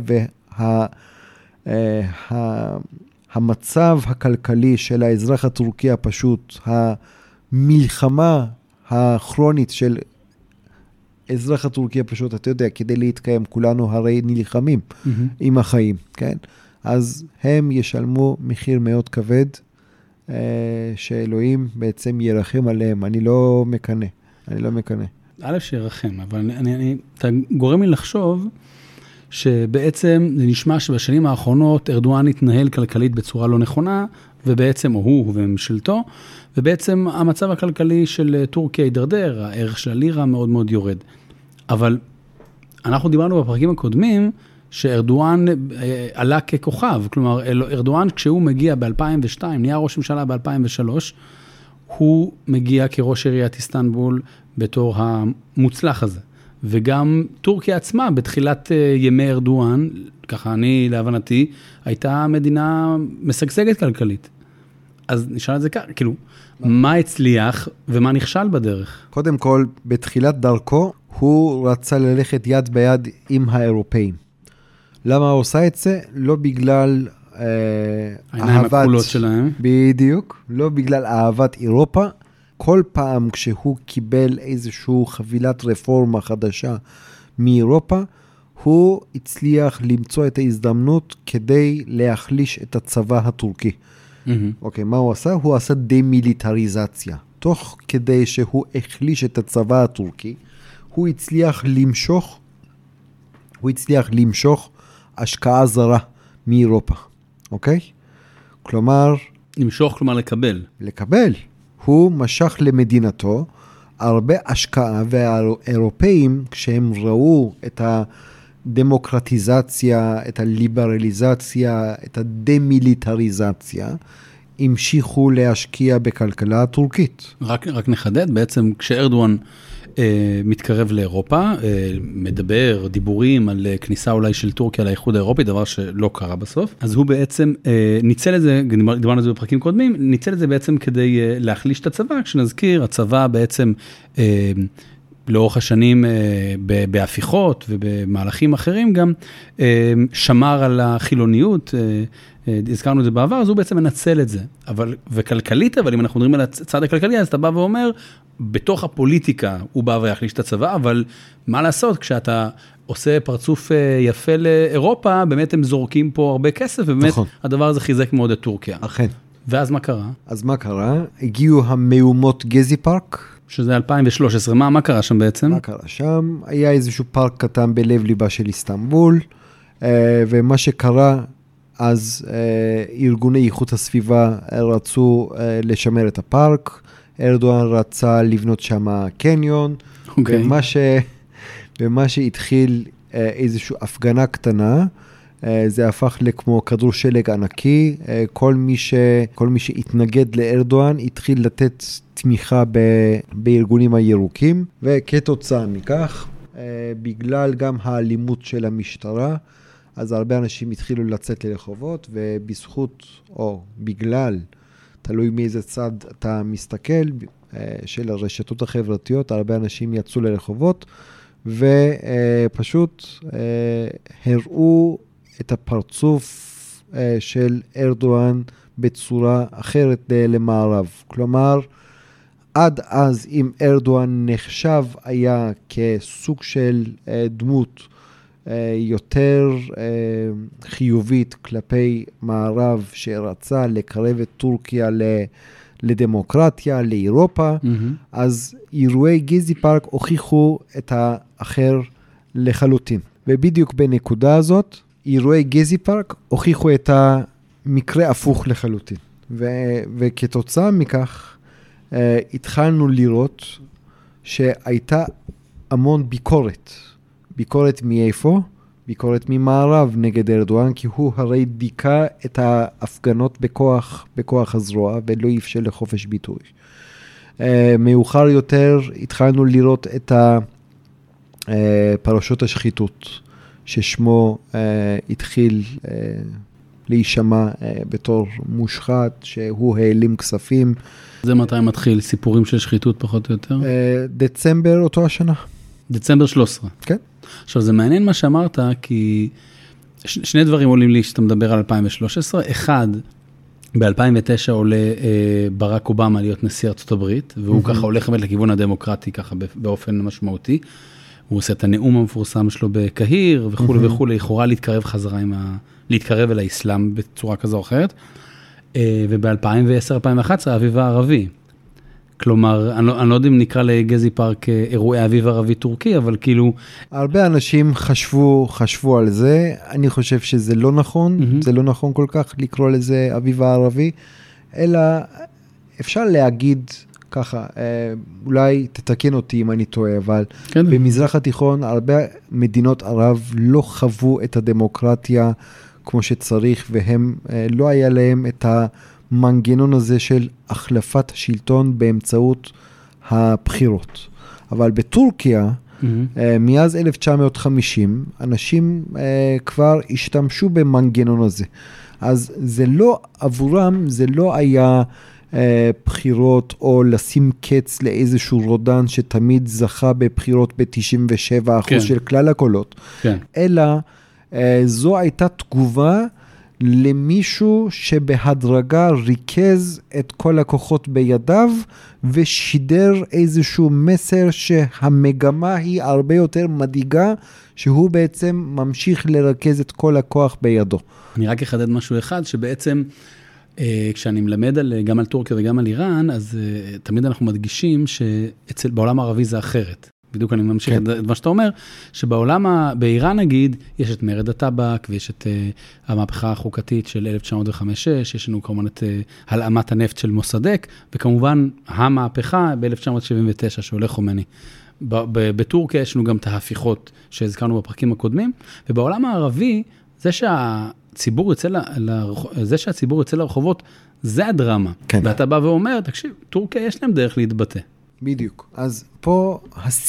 והמצב הכלכלי של האזרח הטורקי הפשוט, המלחמה הכרונית של אזרח הטורקי הפשוט, אתה יודע, כדי להתקיים, כולנו הרי נלחמים עם החיים, כן? אז הם ישלמו מחיר מאוד כבד, שאלוהים בעצם ירחם עליהם. אני לא מקנה. א' שירחם, אבל אתה גורם לי לחשוב שבעצם זה נשמע שבשנים האחרונות ארדואן התנהל כלכלית בצורה לא נכונה, ובעצם הוא וממשלתו, ובעצם המצב הכלכלי של טורקיה הידרדר, הערך של הלירה מאוד מאוד יורד. אבל אנחנו דיברנו בפרקים הקודמים, שארדואן עלה ככוכב, כלומר ארדואן כשהוא מגיע ב-2002, נהיה ראש ממשלה ב-2003, הוא מגיע כראש עיריית איסטנבול בתור המוצלח הזה. וגם טורקיה עצמה בתחילת ימי ארדואן, ככה אני להבנתי, הייתה מדינה משגשגת כלכלית. אז נשאל את זה ככה, כאילו, מה הצליח ומה נכשל בדרך? קודם כל, בתחילת דרכו, הוא רצה ללכת יד ביד עם האירופאים. למה הוא עושה את זה? לא בגלל העיניים הכחולות שלהם. בדיוק, לא בגלל אהבת אירופה. כל פעם כשהוא קיבל איזושהי חבילת רפורמה חדשה מאירופה, הוא הצליח למצוא את ההזדמנות כדי להחליש את הצבא הטורקי. אוקיי, מה הוא עשה? הוא עשה דמיליטריזציה. תוך כדי שהוא החליש את הצבא הטורקי, הוא הצליח למשוך השקעה זרה מאירופה. אוקיי? כלומר... למשוך, כלומר לקבל. לקבל. הוא משך למדינתו הרבה השקעה, והאירופאים, כשהם ראו את הדמוקרטיזציה, את הליברליזציה, את הדמיליטריזציה, המשיכו להשקיע בכלכלה הטורקית. רק נחדד, בעצם כשארדואן מתקרב לאירופה, מדבר, דיבורים על כניסה אולי של טורקיה לאיחוד האירופי, דבר שלא קרה בסוף. אז הוא בעצם ניצל את זה, דיברנו על זה בפרקים קודמים, ניצל את זה בעצם כדי להחליש את הצבא, כשנזכיר, הצבא בעצם לאורך השנים בהפיכות ובמהלכים אחרים גם שמר על החילוניות, הזכרנו את זה בעבר, אז הוא בעצם מנצל את זה. וכלכלית, אבל אם אנחנו מדברים על הצד הכלכלי, אז אתה בא ואומר, בתוך הפוליטיקה הוא בא ויחליש את הצבא, אבל מה לעשות, כשאתה עושה פרצוף יפה לאירופה, באמת הם זורקים פה הרבה כסף, ובאמת הדבר הזה חיזק מאוד את טורקיה. אכן. ואז מה קרה? אז מה קרה? הגיעו המהומות גזי פארק. שזה 2013, מה קרה שם בעצם? מה קרה שם? היה איזשהו פארק קטן בלב ליבה של איסטנבול, ומה שקרה, אז ארגוני איכות הסביבה רצו לשמר את הפארק, ארדואן רצה לבנות שם קניון, ומה שהתחיל איזושהי הפגנה קטנה, זה הפך לכמו כדור שלג ענקי, כל מי שהתנגד לארדואן התחיל לתת תמיכה בארגונים הירוקים, וכתוצאה מכך, בגלל גם האלימות של המשטרה, אז הרבה אנשים התחילו לצאת לרחובות, ובזכות או בגלל, תלוי מאיזה צד אתה מסתכל, של הרשתות החברתיות, הרבה אנשים יצאו לרחובות, ופשוט הראו את הפרצוף של ארדואן בצורה אחרת למערב. כלומר, עד אז אם ארדואן נחשב היה כסוג של דמות יותר חיובית כלפי מערב שרצה לקרב את טורקיה לדמוקרטיה, לאירופה, אז אירועי גזי פארק הוכיחו את האחר לחלוטין. ובדיוק בנקודה הזאת, אירועי גזי פארק הוכיחו את המקרה הפוך לחלוטין. וכתוצאה מכך, התחלנו לראות שהייתה המון ביקורת. ביקורת מאיפה? ביקורת ממערב נגד ארדואן, כי הוא הרי דיכא את ההפגנות בכוח הזרוע, ולא אפשר לחופש ביטוי. מאוחר יותר התחלנו לראות פרשות השחיתות, ששמו התחיל להישמע בתור מושחת, שהוא העלים כספים. זה מתי מתחיל? סיפורים של שחיתות פחות או יותר? דצמבר אותו השנה. דצמבר 13. כן. עכשיו, זה מעניין מה שאמרת, כי שני דברים עולים לי שאתה מדבר על 2013. אחד, ב-2009 עולה ברק אובמה להיות נשיא ארצות הברית, והוא ככה הולך באמת לכיוון הדמוקרטי, ככה באופן משמעותי. הוא עושה את הנאום המפורסם שלו בקהיר, וכו' וכו', לכאורה להתקרב חזרה להתקרב אל האסלאם בצורה כזו או אחרת. וב-2010-2011, האביב הערבי. כלומר, אני לא יודע אם נקרא לגזי פארק אירועי האביב הערבי טורקי, אבל כאילו... הרבה אנשים חשבו על זה, אני חושב שזה לא נכון, זה לא נכון כל כך לקרוא לזה אביב הערבי, אלא אפשר להגיד ככה, אולי תתקן אותי אם אני טועה, אבל כן. במזרח התיכון הרבה מדינות ערב לא חוו את הדמוקרטיה כמו שצריך, והם לא היה להם את המנגנון הזה של החלפת השלטון באמצעות הבחירות. אבל בטורקיה, מאז 1950, אנשים כבר השתמשו במנגנון הזה. אז זה לא, עבורם זה לא היה בחירות או לשים קץ לאיזשהו רודן שתמיד זכה בבחירות ב-97% כן. של כלל הקולות, כן. אלא זו הייתה תגובה למישהו שבהדרגה ריכז את כל הכוחות בידיו ושידר איזשהו מסר שהמגמה היא הרבה יותר מדאיגה, שהוא בעצם ממשיך לרכז את כל הכוח בידו. אני רק אחדד משהו אחד, שבעצם כשאני מלמד גם על טורקיה וגם על איראן, אז תמיד אנחנו מדגישים שבעולם הערבי זה אחרת. בדיוק אני ממשיך את מה שאתה אומר, באיראן נגיד, יש את מרד הטבק, ויש את המהפכה החוקתית של 1905, יש לנו כמובן את הלאמת הנפט של מוסדק, וכמובן המהפכה ב-1979 שעולה חומני. בטורקיה יש לנו גם את ההפיכות שהזכרנו בפרקים הקודמים, ובעולם הערבי, זה שהציבור יצא לרחובות, זה הדרמה. כן. ואתה בא ואומר, תקשיב, טורקיה יש להם דרך להתבטא. בדיוק. אז פה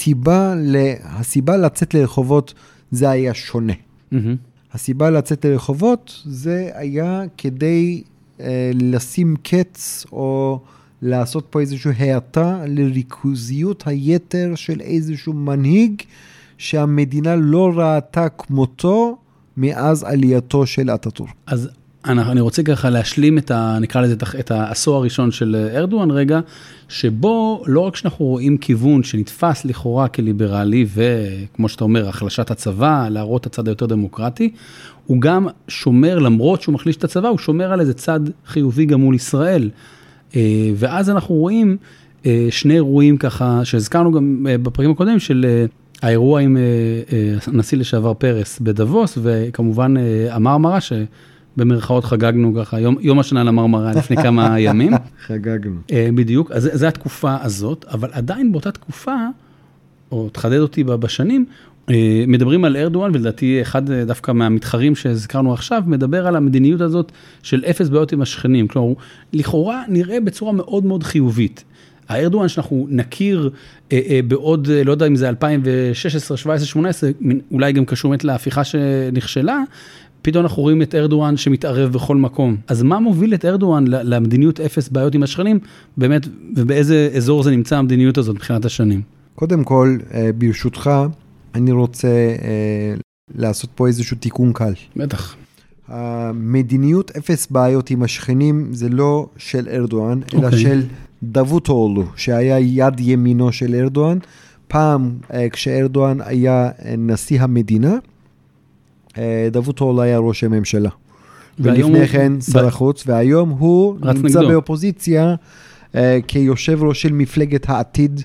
הסיבה לצאת לרחובות זה היה שונה. הסיבה לצאת לרחובות זה היה כדי לשים קץ או לעשות פה איזושהי האטה לריכוזיות היתר של איזשהו מנהיג שהמדינה לא ראתה כמותו מאז עלייתו של אטאטורק. אז אני רוצה ככה להשלים נקרא לזה, את העשור הראשון של ארדואן רגע, שבו לא רק שאנחנו רואים כיוון שנתפס לכאורה כליברלי, וכמו שאתה אומר, החלשת הצבא, להראות את הצד היותר דמוקרטי, הוא גם שומר, למרות שהוא מחליש את הצבא, הוא שומר על איזה צד חיובי גם מול ישראל. ואז אנחנו רואים שני אירועים ככה, שהזכרנו גם בפרקים הקודמים, של האירוע עם הנשיא לשעבר פרס בדבוס, וכמובן המרמרה במרכאות חגגנו ככה, יום השנה למרמרה לפני כמה ימים. חגגנו. בדיוק, אז זה התקופה הזאת, אבל עדיין באותה תקופה, או תחדד אותי בשנים, מדברים על ארדואן, ולדעתי אחד דווקא מהמתחרים שהזכרנו עכשיו, מדבר על המדיניות הזאת של אפס בעיות עם השכנים. כלומר, לכאורה נראה בצורה מאוד מאוד חיובית. הארדואן שאנחנו נכיר בעוד, לא יודע אם זה 2016, 17, 18, אולי גם קשור להפיכה שנכשלה, פתאום אנחנו רואים את ארדואן שמתערב בכל מקום. אז מה מוביל את ארדואן למדיניות אפס בעיות עם השכנים, באמת, ובאיזה אזור זה נמצא המדיניות הזאת מבחינת השנים? קודם כל, ברשותך, אני רוצה לעשות פה איזשהו תיקון קל. בטח. המדיניות אפס בעיות עם השכנים זה לא של ארדואן, אלא של דאבוטאוגלו, שהיה יד ימינו של ארדואן. פעם כשארדואן היה נשיא המדינה, דאבוטאוגלו היה ראש הממשלה. ולפני כן שר החוץ, והיום הוא נמצא באופוזיציה כיושב ראש של מפלגת העתיד,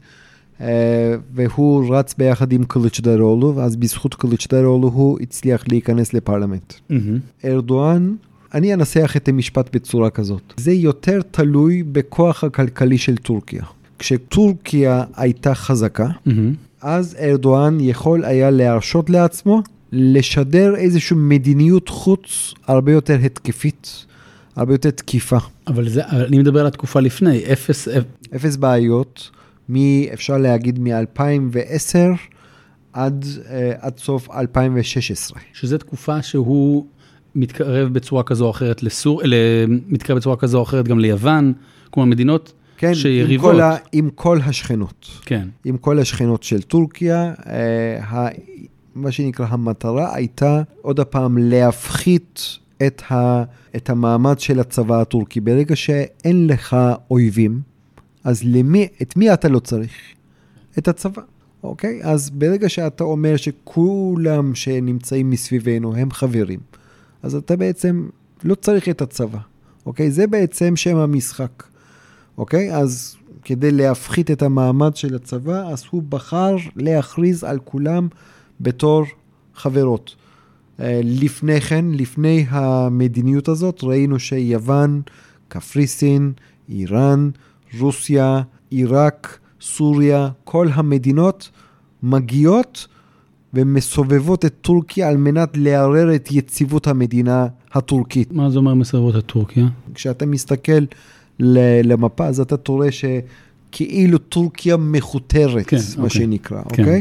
והוא רץ ביחד עם קליצ'דארוגלו, ואז בזכות קליצ'דארוגלו הוא הצליח להיכנס לפרלמנט. ארדואן, אני אנסח את המשפט בצורה כזאת. זה יותר תלוי בכוח הכלכלי של טורקיה. כשטורקיה הייתה חזקה, אז ארדואן יכול היה להרשות לעצמו לשדר איזושהי מדיניות חוץ הרבה יותר התקפית, הרבה יותר תקיפה. אבל אני מדבר על התקופה לפני, אפס בעיות, אפשר להגיד מ-2010 עד סוף 2016. שזה תקופה שהוא מתקרב בצורה כזו או אחרת מתקרב בצורה כזו או אחרת גם ליוון, כלומר מדינות כן, שיריבות. עם כל השכנות. כן. עם כל השכנות של טורקיה, מה שנקרא המטרה הייתה עוד הפעם להפחית את המעמד של הצבא הטורקי. ברגע שאין לך אויבים, אז את מי אתה לא צריך? את הצבא. אוקיי? אז ברגע שאתה אומר שכולם שנמצאים מסביבנו הם חברים, אז אתה בעצם לא צריך את הצבא. אוקיי? זה בעצם שם המשחק. אוקיי? אז כדי להפחית את המעמד של הצבא, אז הוא בחר להכריז על כולם בתור חברות. לפני כן, לפני המדיניות הזאת, ראינו שיוון, קפריסין, איראן, רוסיה, עיראק, סוריה, כל המדינות מגיעות ומסובבות את טורקיה על מנת לערער את יציבות המדינה הטורקית. מה זה אומר מסובבות את טורקיה? כשאתה מסתכל למפה, אז אתה תראה שכאילו טורקיה מחותרת, כן, מה אוקיי. שנקרא, כן. אוקיי?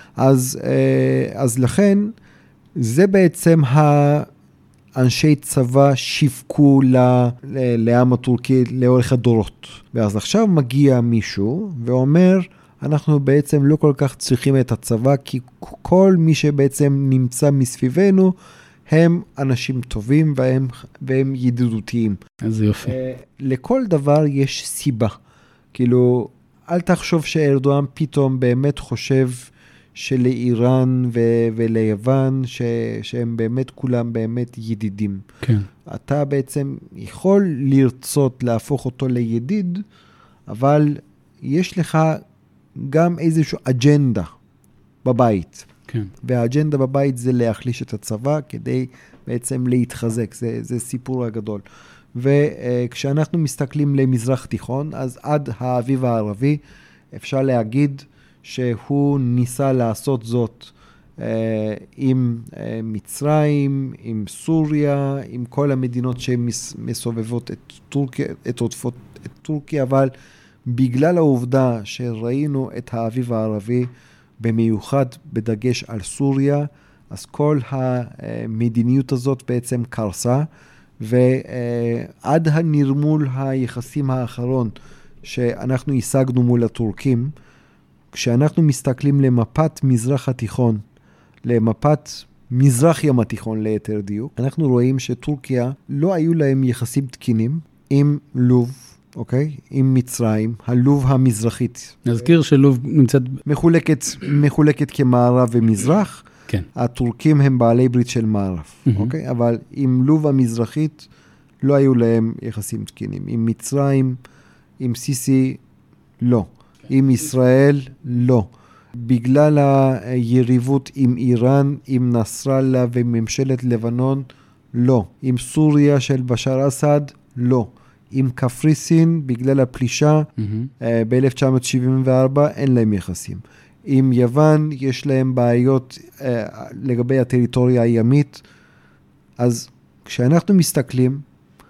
אז לכן, זה בעצם האנשי צבא שיווקו לעם הטורקי לאורך הדורות. ואז עכשיו מגיע מישהו ואומר, אנחנו בעצם לא כל כך צריכים את הצבא, כי כל מי שבעצם נמצא מסביבנו, הם אנשים טובים והם ידידותיים. איזה יופי. לכל דבר יש סיבה. כאילו, אל תחשוב שארדואן פתאום באמת חושב שלאיראן וליוון, שהם באמת כולם באמת ידידים. כן. אתה בעצם יכול לרצות להפוך אותו לידיד, אבל יש לך גם איזושהי אג'נדה בבית. כן. והאג'נדה בבית זה להחליש את הצבא כדי בעצם להתחזק. זה סיפור הגדול. וכשאנחנו מסתכלים למזרח תיכון, אז עד האביב הערבי אפשר להגיד שהוא ניסה לעשות זאת עם מצרים, עם סוריה, עם כל המדינות שמסובבות את טורקיה, אבל בגלל העובדה שראינו את האביב הערבי, במיוחד בדגש על סוריה, אז כל המדיניות הזאת בעצם קרסה, ועד הנרמול היחסים האחרון שאנחנו השגנו מול הטורקים, כשאנחנו מסתכלים למפת מזרח התיכון, למפת מזרח ים התיכון ליתר דיוק, אנחנו רואים שטורקיה לא היו להם יחסים תקינים עם לוב, אוקיי? עם מצרים, הלוב המזרחית. נזכיר שלוב נמצאת מחולקת כמערב ומזרח. כן. הטורקים הם בעלי ברית של מערב, אוקיי? אבל עם לוב המזרחית לא היו להם יחסים תקינים. עם מצרים, עם סיסי, לא. עם ישראל, לא. בגלל היריבות עם איראן, עם נסראללה וממשלת לבנון, לא. עם סוריה של בשאר אסד, לא. עם קפריסין, בגלל הפלישה, ב-1974 אין להם יחסים. עם יוון יש להם בעיות לגבי הטריטוריה הימית. אז כשאנחנו מסתכלים,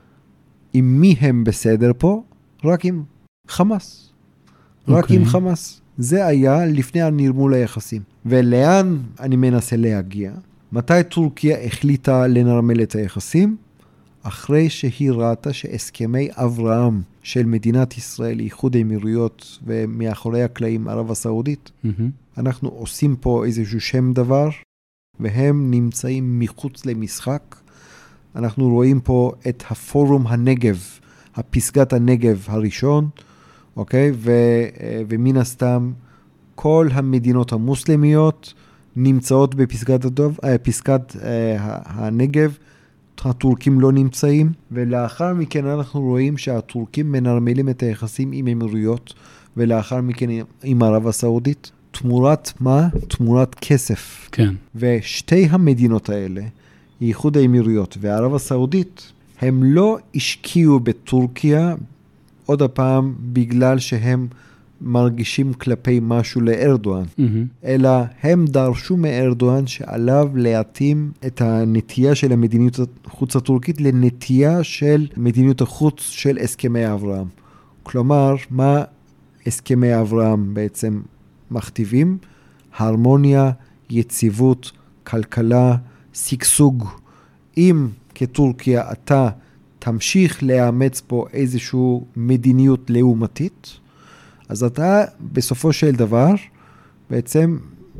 עם מי הם בסדר פה? רק עם חמאס. רק עם חמאס. זה היה לפני הנרמול היחסים. ולאן אני מנסה להגיע? מתי טורקיה החליטה לנרמל את היחסים? אחרי שהיא ראתה שהסכמי אברהם של מדינת ישראל, איחוד האמירויות ומאחורי הקלעים ערב הסעודית, אנחנו עושים פה איזשהו שם דבר, והם נמצאים מחוץ למשחק. אנחנו רואים פה את הפורום הנגב, הפסגת הנגב הראשון, אוקיי? ומן הסתם כל המדינות המוסלמיות נמצאות בפסגת הנגב, הטורקים לא נמצאים, ולאחר מכן אנחנו רואים שהטורקים מנרמלים את היחסים עם אמירויות, ולאחר מכן עם ערב הסעודית. תמורת מה? תמורת כסף. כן. ושתי המדינות האלה, איחוד האמירויות וערב הסעודית, הם לא השקיעו בטורקיה, עוד הפעם בגלל שהם מרגישים כלפי משהו לארדואן, אלא הם דרשו מארדואן שעליו להתאים את הנטייה של המדיניות החוץ הטורקית לנטייה של מדיניות החוץ של הסכמי אברהם. כלומר, מה הסכמי אברהם בעצם מכתיבים? הרמוניה, יציבות, כלכלה, סגסוג. אם כטורקיה אתה תמשיך לאמץ פה איזושהי מדיניות לעומתית, אז אתה בסופו של דבר בעצם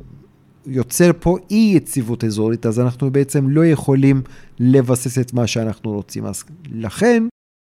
יוצר פה אי יציבות אזורית, אז אנחנו בעצם לא יכולים לבסס את מה שאנחנו רוצים. אז לכן,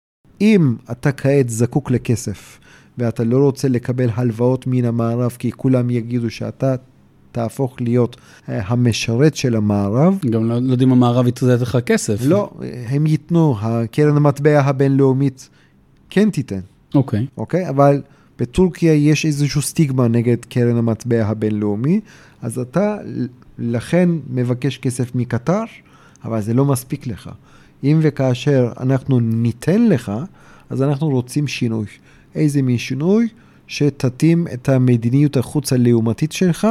אם אתה כעת זקוק לכסף, ואתה לא רוצה לקבל הלוואות מן המערב, כי כולם יגידו שאתה תהפוך להיות המשרת של המערב. גם לא יודעים המערב יתזאת לך כסף. לא, הם ייתנו, הקרן המטבע הבינלאומית כן תיתן. אוקיי. אוקיי, אבל בטורקיה יש איזשהו סטיגמה נגד קרן המטבע הבינלאומי, אז אתה לכן מבקש כסף מקטר, אבל זה לא מספיק לך. אם וכאשר אנחנו ניתן לך, אז אנחנו רוצים שינוי. איזה משינוי שתתאים את המדיניות החוץ הלאומתית שלך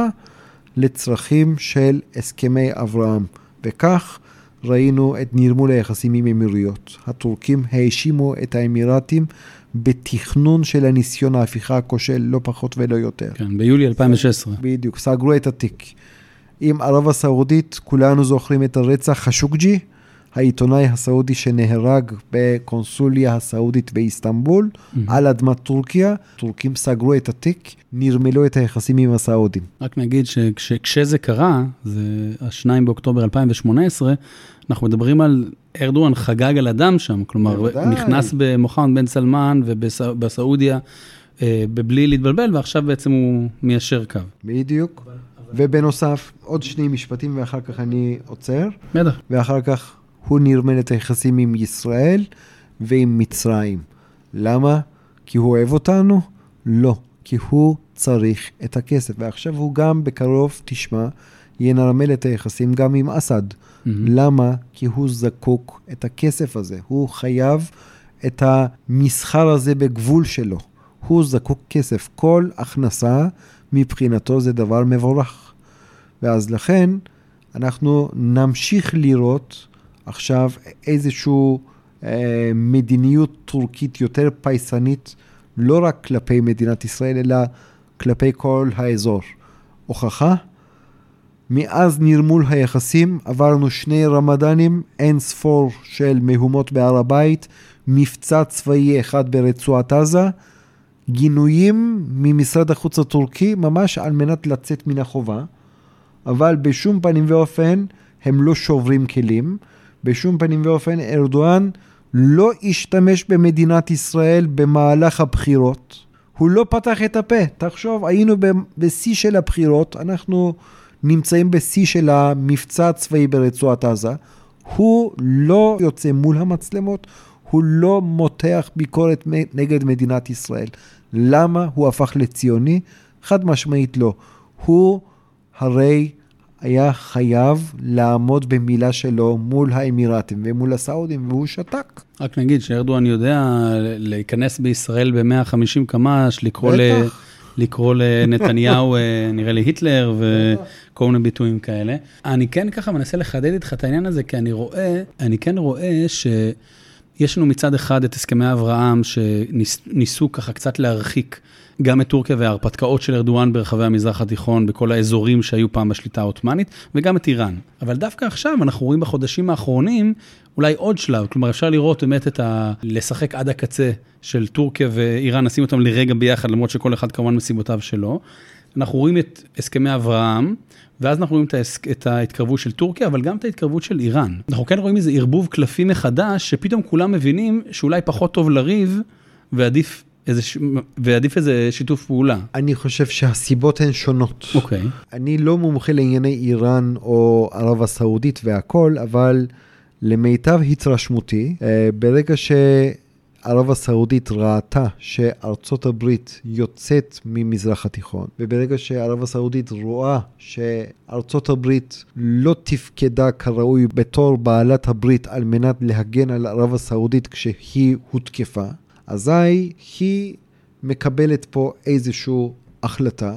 לצרכים של הסכמי אברהם. וכך ראינו את נרמול היחסים עם אמירויות. הטורקים האשימו את האמירתים בתכנון של הניסיון ההפיכה הכושל, לא פחות ולא יותר. כן, ביולי 2016. בדיוק, סגרו את התיק. עם ערב הסעודית, כולנו זוכרים את הרצח חשוקג'י, העיתונאי הסעודי שנהרג בקונסוליה הסעודית באיסטנבול, על אדמת טורקיה. טורקים סגרו את התיק, נרמלו את היחסים עם הסעודים. רק נגיד שכשזה קרה, זה 2 באוקטובר 2018, אנחנו מדברים על ארדואן חגג על אדם שם, כלומר, נכנס במוחמד בן סלמן ובסעודיה, בלי להתבלבל, ועכשיו בעצם הוא מיישר קו. בדיוק. ובנוסף, עוד 2 משפטים, ואחר כך אני עוצר. בטח. ואחר כך הוא נרמל את היחסים עם ישראל ועם מצרים. למה? כי הוא אוהב אותנו? לא. כי הוא צריך את הכסף. ועכשיו הוא גם בקרוב, תשמע, ינרמל את היחסים גם עם אסד. למה? כי הוא זקוק את הכסף הזה. הוא חייב את המסחר הזה בגבול שלו. הוא זקוק כסף. כל הכנסה מבחינתו זה דבר מבורך. ואז לכן אנחנו נמשיך לראות עכשיו איזשהו מדיניות טורקית יותר פייסנית, לא רק כלפי מדינת ישראל, אלא כלפי כל האזור. הוכחה, מאז נרמול היחסים עברנו 2 רמדאנים, אין ספור של מהומות בהר הבית, מבצע צבאי אחד ברצועת עזה, גינויים ממשרד החוץ הטורקי, ממש על מנת לצאת מן החובה, אבל בשום פנים ואופן הם לא שוברים כלים, בשום פנים ואופן ארדואן לא השתמש במדינת ישראל במהלך הבחירות. הוא לא פתח את הפה. תחשוב, היינו בשיא של הבחירות, אנחנו נמצאים בשיא של המבצע הצבאי ברצועת עזה. הוא לא יוצא מול המצלמות, הוא לא מותח ביקורת נגד מדינת ישראל. למה הוא הפך לציוני? חד משמעית לא. הוא הרי היה חייב לעמוד במילה שלו מול האמירתים ומול הסעודים, והוא שתק. רק נגיד שארדואן יודע להיכנס בישראל ב-150 קמ"ש, לקרוא לנתניהו, נראה לי היטלר, וכל מיני ביטויים כאלה. אני כן ככה מנסה לחדד איתך את העניין הזה, כי אני כן רואה שיש לנו מצד אחד את הסכמי אברהם, שניסו ככה קצת להרחיק גם את טורקיה וההרפתקאות של ארדואן ברחבי המזרח התיכון, בכל האזורים שהיו פעם בשליטה העות'מאנית, וגם את איראן. אבל דווקא עכשיו אנחנו רואים בחודשים האחרונים, אולי עוד שלב, כלומר אפשר לראות באמת לשחק עד הקצה של טורקיה ואיראן, נשים אותם לרגע ביחד, למרות שכל אחד כמובן מסיבותיו שלו. אנחנו רואים את הסכמי אברהם, ואז אנחנו רואים את ההתקרבות של טורקיה, אבל גם את ההתקרבות של איראן. אנחנו כן רואים איזה ערבוב קלפי מחדש, שפתאום כולם מבינים שאולי פחות טוב לריב, ועדיף איזה שיתוף פעולה. אני חושב שהסיבות הן שונות. אוקיי. אני לא מומחה לענייני איראן או ערב הסעודית והכל, אבל למיטב התרשמותי, ברגע שערב הסעודית ראתה שארצות הברית יוצאת ממזרח התיכון, וברגע שערב הסעודית רואה שארצות הברית לא תפקדה כראוי בתור בעלת הברית על מנת להגן על ערב הסעודית כשהיא הותקפה, אזי היא מקבלת פה איזושהי החלטה,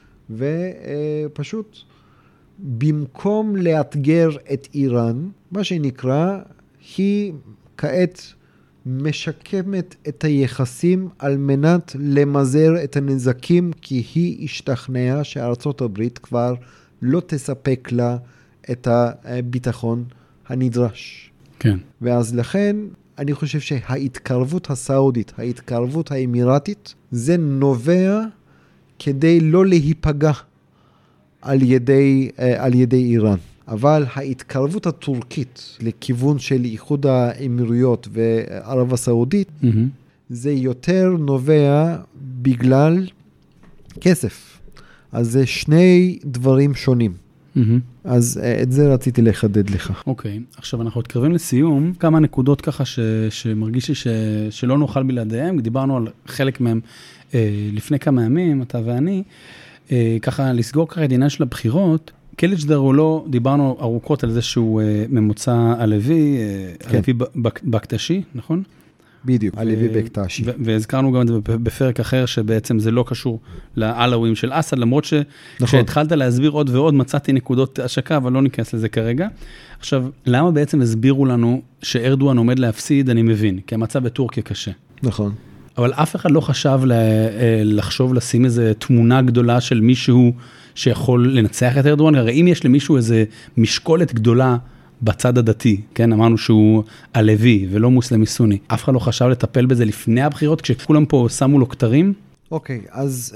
ופשוט במקום לאתגר את איראן, מה שנקרא, היא כעת משקמת את היחסים על מנת למזער את הנזקים, כי היא השתכנעה שארצות הברית כבר לא תספק לה את הביטחון הנדרש. כן. ואז לכן אני חושב שההתקרבות הסעודית, ההתקרבות האמירתית, זה נובע כדי לא להיפגע על ידי איראן. אבל ההתקרבות הטורקית לכיוון של איחוד האמירויות וערב הסעודית, זה יותר נובע בגלל כסף. אז זה שני דברים שונים. אז את זה רציתי לחדד לך. אוקיי, עכשיו אנחנו מתקרבים לסיום, כמה נקודות ככה שמרגיש לי שלא נוכל בלעדיהם, דיברנו על חלק מהם לפני כמה ימים, אתה ואני, ככה לסגור ככה את עניין של הבחירות, קליג'דר הוא לא, דיברנו ארוכות על זה שהוא ממוצע עלוי, עלוי בקטשי, נכון? בדיוק, עלוי בקטשי. והזכרנו גם את זה בפרק אחר, שבעצם זה לא קשור לעלווים של אסד, למרות שכשהתחלת להסביר עוד ועוד, מצאתי נקודות השקה, אבל לא ניכנס לזה כרגע. עכשיו, למה בעצם הסבירו לנו שארדואן עומד להפסיד, אני מבין, כי המצב בטורקיה קשה. נכון. אבל אף אחד לא חשב לחשוב לשים איזו תמונה גדולה של מישהו שיכול לנצח את ארדואן, הרי אם יש למישהו איזו משקולת גדולה בצד הדתי, כן, אמרנו שהוא עלוי ולא מוסלמי סוני, אף אחד לא חשב לטפל בזה לפני הבחירות, כשכולם פה שמו לו כתרים? אוקיי, אז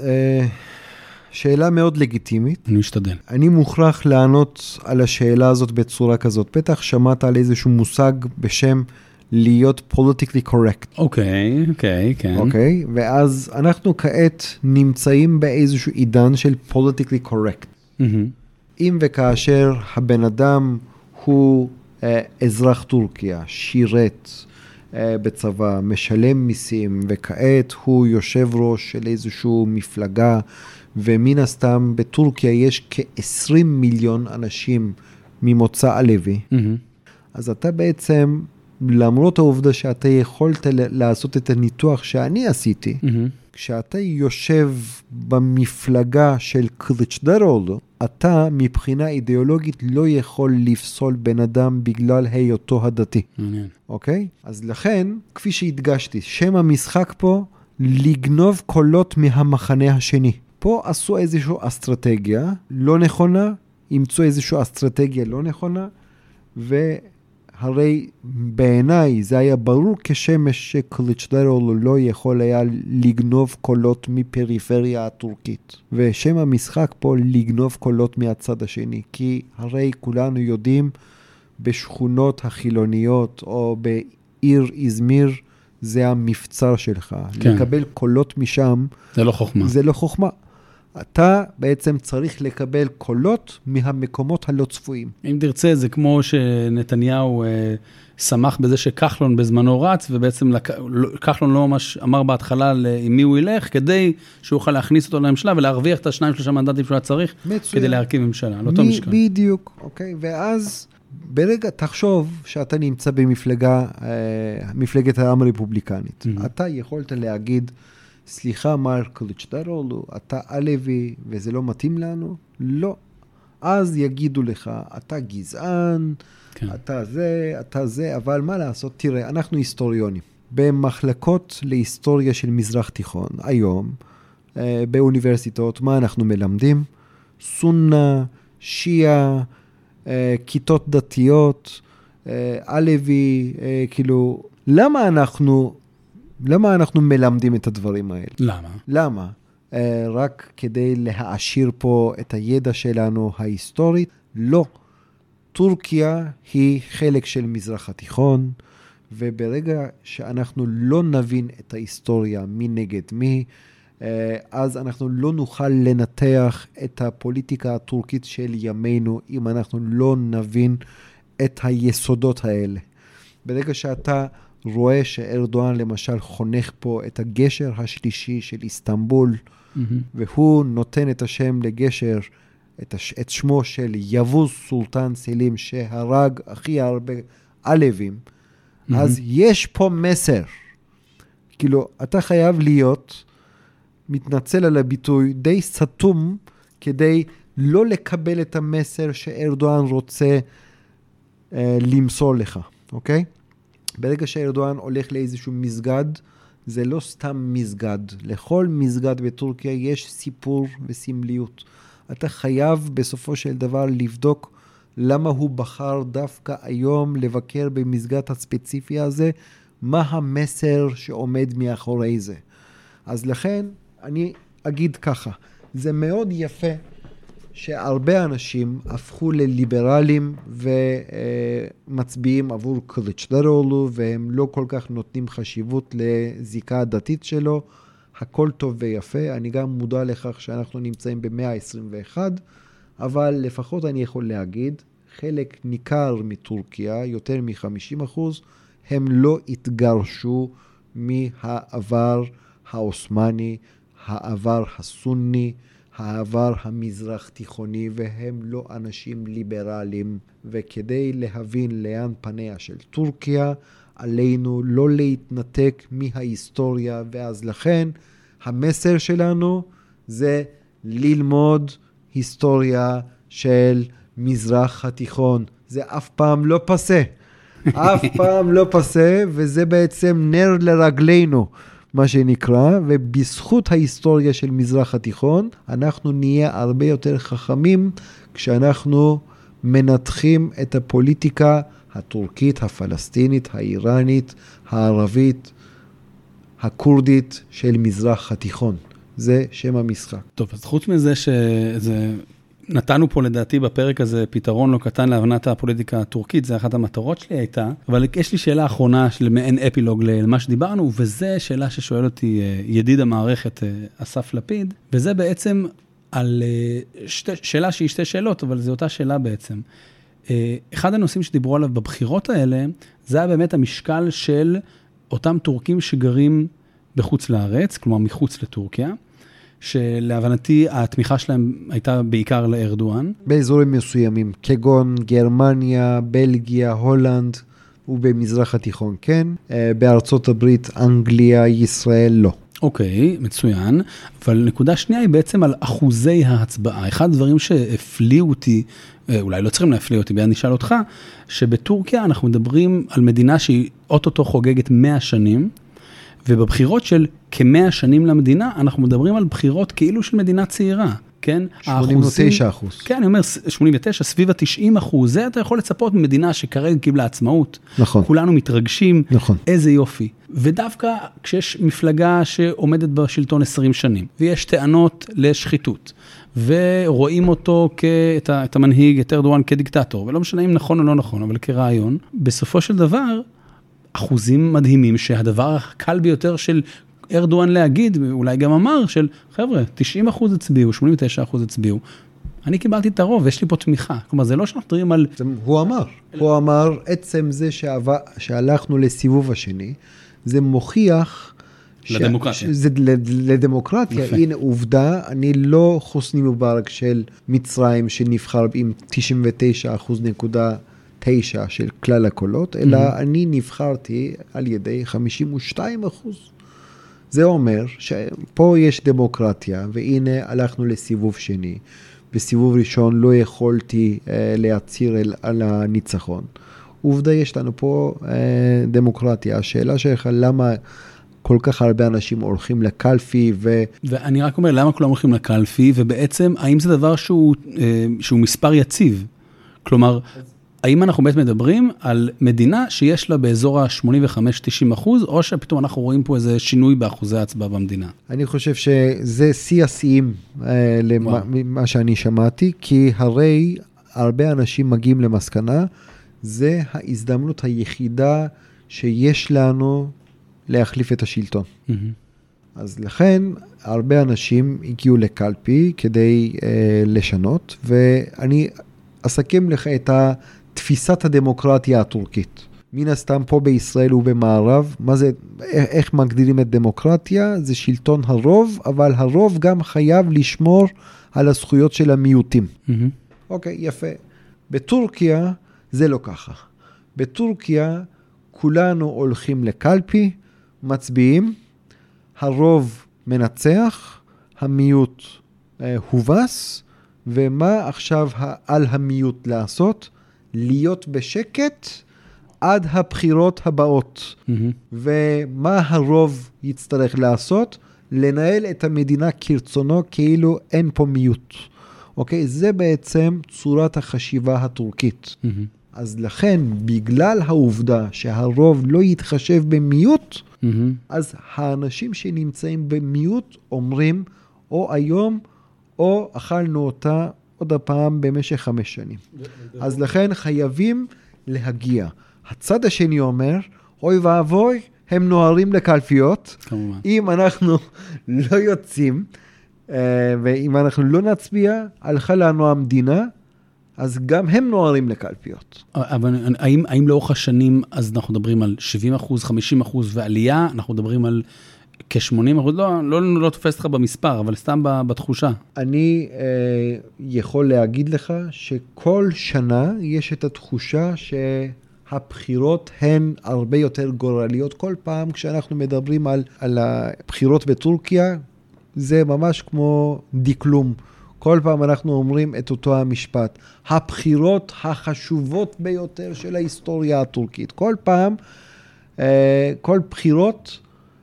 שאלה מאוד לגיטימית. אני משתדל. אני מוכרח לענות על השאלה הזאת בצורה כזאת. בטח שמעת על איזשהו מושג בשם להיות politically correct. אוקיי, כן. אוקיי, ואז אנחנו כעת נמצאים באיזשהו עידן של politically correct. אם וכאשר הבן אדם הוא אזרח טורקיה, שירת בצבא, משלם מיסים, וכעת הוא יושב ראש של איזשהו מפלגה, ומן הסתם בטורקיה יש כ-20 מיליון אנשים ממוצא עלוי. אז אתה בעצם, למרות העובדה שאתה יכולת לעשות את הניתוח שאני עשיתי, כשאתה יושב במפלגה של קליצ'דרולו, אתה מבחינה אידיאולוגית לא יכול לפסול בן אדם בגלל היותו הדתי. אוקיי? אז לכן, כפי שהדגשתי, שם המשחק פה, לגנוב קולות מהמחנה השני. פה עשו איזושהי אסטרטגיה לא נכונה, ימצאו איזושהי אסטרטגיה לא נכונה, והרי בעיניי זה היה ברור כשמש שקליצ'דרולו לא יכול היה לגנוב קולות מפריפריה הטורקית. ושם המשחק פה לגנוב קולות מהצד השני, כי הרי כולנו יודעים בשכונות החילוניות או בעיר איזמיר, זה המבצר שלך. כן. לקבל קולות משם, זה לא חוכמה. זה לא חוכמה. אתה בעצם צריך לקבל קולות מהמקומות הלא צפויים. אם תרצה, זה כמו שנתניהו שמח בזה שכחלון בזמנו רץ, ובעצם כחלון לא ממש אמר בהתחלה עם מי הוא ילך, כדי שהוא יוכל להכניס אותו לממשלה, ולהרוויח את 2-3 מנדטים שהוא היה צריך, מצוין. כדי להרכיב ממשלה, לא אותו משקל. בדיוק, אוקיי, ואז ברגע, תחשוב שאתה נמצא מפלגת העם הרפובליקנית. אתה יכולת להגיד, סליחה, מר קליצ'דרולו, אתה עלוי וזה לא מתאים לנו? לא. אז יגידו לך, אתה גזען, כן. אתה זה, אבל מה לעשות? תראה, אנחנו היסטוריונים. במחלקות להיסטוריה של מזרח תיכון, היום, באוניברסיטאות, מה אנחנו מלמדים? סונה, שיעה, כיתות דתיות, עלוי, כאילו, למה אנחנו מלמדים את הדברים האלה? למה? רק כדי להעשיר פה את הידע שלנו ההיסטורית? לא. טורקיה היא חלק של מזרח התיכון, וברגע שאנחנו לא נבין את ההיסטוריה מי נגד מי, אז אנחנו לא נוכל לנתח את הפוליטיקה הטורקית של ימינו, אם אנחנו לא נבין את היסודות האלה. ברגע שאתה רואה שארדואן למשל חונך פה את הגשר השלישי של איסטנבול, והוא נותן את השם לגשר, את שמו של יבוז סולטן סלים, שהרג הכי הרבה עלווים, אז יש פה מסר. כאילו, אתה חייב להיות, מתנצל על הביטוי, די סתום, כדי לא לקבל את המסר שארדואן רוצה למסור לך, אוקיי? ברגע שארדואן הולך לאיזשהו מסגד, זה לא סתם מסגד. לכל מסגד בטורקיה יש סיפור וסמליות. אתה חייב בסופו של דבר לבדוק למה הוא בחר דווקא היום לבקר במסגד הספציפי הזה, מה המסר שעומד מאחורי זה. אז לכן אני אגיד ככה, זה מאוד יפה שהרבה אנשים הפכו לליברלים ומצביעים עבור קליצ'דרולו, והם לא כל כך נותנים חשיבות לזיקה הדתית שלו. הכל טוב ויפה, אני גם מודע לכך שאנחנו נמצאים במאה ה-21, אבל לפחות אני יכול להגיד, חלק ניכר מטורקיה, יותר מ-50%, הם לא התגרשו מהעבר העות'מאני, העבר הסוני, העבר המזרח תיכוני, והם לא אנשים ליברליים. וכדי להבין לאן פניה של טורקיה, עלינו לא להתנתק מההיסטוריה, ואז לכן המסר שלנו זה ללמוד היסטוריה של מזרח התיכון. זה אף פעם לא פסה. אף פעם לא פסה, וזה בעצם נר לרגלינו, מה שנקרא, ובזכות ההיסטוריה של מזרח התיכון, אנחנו נהיה הרבה יותר חכמים כשאנחנו מנתחים את הפוליטיקה הטורקית, הפלסטינית, האיראנית, הערבית, הקורדית של מזרח התיכון. זה שם המשחק. טוב, אז חוץ מזה שזה... נתנו פה לדעתי בפרק הזה פתרון לא קטן להבנת הפוליטיקה הטורקית, זה אחת המטרות שלי הייתה, אבל יש לי שאלה אחרונה של מעין אפילוג למה שדיברנו, וזה שאלה ששואל אותי ידיד המערכת אסף לפיד, וזה בעצם על שאלה שהיא שתי שאלות, אבל זו אותה שאלה בעצם. אחד הנושאים שדיברו עליו בבחירות האלה, זה היה באמת המשקל של אותם טורקים שגרים בחוץ לארץ, כלומר מחוץ לטורקיה, שלהבנתי התמיכה שלהם הייתה בעיקר לארדואן. באזורים מסוימים, כגון גרמניה, בלגיה, הולנד, ובמזרח התיכון כן, בארצות הברית, אנגליה, ישראל לא. אוקיי, מצוין, אבל נקודה שנייה היא בעצם על אחוזי ההצבעה. אחד הדברים שהפליאו אותי, אולי לא צריכים להפליא אותי, אני אשאל אותך, שבטורקיה אנחנו מדברים על מדינה שהיא אוטוטו חוגגת 100 שנים, ובבחירות של כ-100 שנים למדינה, אנחנו מדברים על בחירות כאילו של מדינה צעירה, כן? 89%. כן, אני אומר 89, סביב ה-90%, זה אתה יכול לצפות ממדינה שכרגע קיבלה עצמאות. נכון. כולנו מתרגשים, נכון. איזה יופי. ודווקא כשיש מפלגה שעומדת בשלטון 20 שנים, ויש טענות לשחיתות, ורואים אותו את המנהיג, את ארדואן כדיקטטור, ולא משנה אם נכון או לא נכון, אבל כרעיון, בסופו של דבר, אחוזים מדהימים שהדבר הקל ביותר של ארדואן להגיד, אולי גם אמר, של חבר'ה, 90% הצביעו, 89% הצביעו. אני קיבלתי את הרוב, יש לי פה תמיכה. כלומר, זה לא שאנחנו מדברים על... הוא אמר, עצם זה שהלכנו לסיבוב השני, זה מוכיח... לדמוקרטיה. זה לדמוקרטיה. הנה עובדה, אני לא חוסני מובארק של מצרים שנבחר עם 99.9 של כלל הקולות, אלא אני נבחרתי על ידי 52%. זה אומר שפה יש דמוקרטיה, והנה הלכנו לסיבוב שני. בסיבוב ראשון לא יכולתי להצהיר על הניצחון. עובדה, יש לנו פה דמוקרטיה. השאלה שלך, למה כל כך הרבה אנשים הולכים לקלפי ואני רק אומר, למה כולם הולכים לקלפי, ובעצם, האם זה דבר שהוא מספר יציב? כלומר, האם אנחנו באמת מדברים על מדינה שיש לה באזור ה-85-90%, או שפתאום אנחנו רואים פה איזה שינוי באחוזי ההצבעה במדינה? אני חושב שזה שיא השיאים למה שאני שמעתי, כי הרי הרבה אנשים מגיעים למסקנה, זה ההזדמנות היחידה שיש לנו להחליף את השלטון. אז לכן, הרבה אנשים הגיעו לקלפי כדי לשנות, ואני אסכם לך את תפיסת הדמוקרטיה הטורקית. מן הסתם פה בישראל ובמערב, איך מגדירים את דמוקרטיה? זה שלטון הרוב, אבל הרוב גם חייב לשמור על הזכויות של המיעוטים. אוקיי, יפה. בטורקיה זה לא ככה. בטורקיה כולנו הולכים לקלפי, מצביעים, הרוב מנצח, המיעוט הובס, ומה עכשיו על המיעוט לעשות? להיות בשקט עד הבחירות הבאות. ומה הרוב יצטרך לעשות? לנהל את המדינה כרצונו כאילו אין פה מיעוט. אוקיי? זה בעצם צורת החשיבה הטורקית. אז לכן, בגלל העובדה שהרוב לא יתחשב במיעוט, אז האנשים שנמצאים במיעוט אומרים, או היום, או אכלנו אותה עוד הפעם במשך 5 שנים. אז לכן חייבים להגיע. הצד השני אומר, אוי ואבוי, הם נוהרים לקלפיות. כמובן. אם אנחנו לא יוצאים, ואם אנחנו לא נצביע, הלכה לנו המדינה, אז גם הם נוהרים לקלפיות. אבל האם לאורך השנים, אז אנחנו מדברים על 70%, 50% ועלייה, אנחנו מדברים על כ-80%, לא תופס לך במספר, אבל סתם בתחושה. אני יכול להגיד לך שכל שנה יש את התחושה שהבחירות הן הרבה יותר גורליות. כל פעם כשאנחנו מדברים על הבחירות בטורקיה, זה ממש כמו דקלום. כל פעם אנחנו אומרים את אותו המשפט. הבחירות החשובות ביותר של ההיסטוריה הטורקית. כל פעם, כל בחירות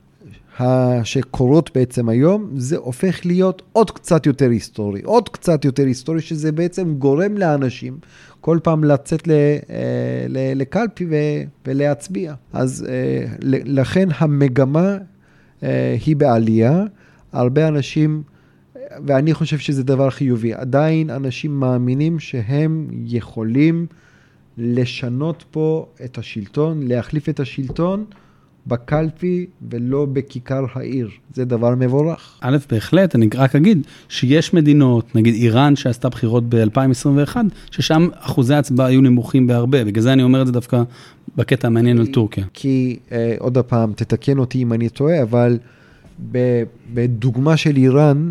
שקורות בעצם היום, זה הופך להיות עוד קצת יותר היסטורי. עוד קצת יותר היסטורי, שזה בעצם גורם לאנשים כל פעם לצאת לקלפי ולהצביע. אז לכן המגמה היא בעלייה. הרבה אנשים, ואני חושב שזה דבר חיובי, עדיין אנשים מאמינים שהם יכולים לשנות פה את השלטון, להחליף את השלטון בקלפי ולא בכיכר העיר. זה דבר מבורך. א', בהחלט, אני רק אגיד שיש מדינות, נגיד איראן שעשתה בחירות ב-2021, ששם אחוזי ההצבעה היו נמוכים בהרבה, בגלל זה אני אומר את זה דווקא בקטע המעניין על טורקיה. כי עוד הפעם, תתקן אותי אם אני טועה, אבל בדוגמה של איראן,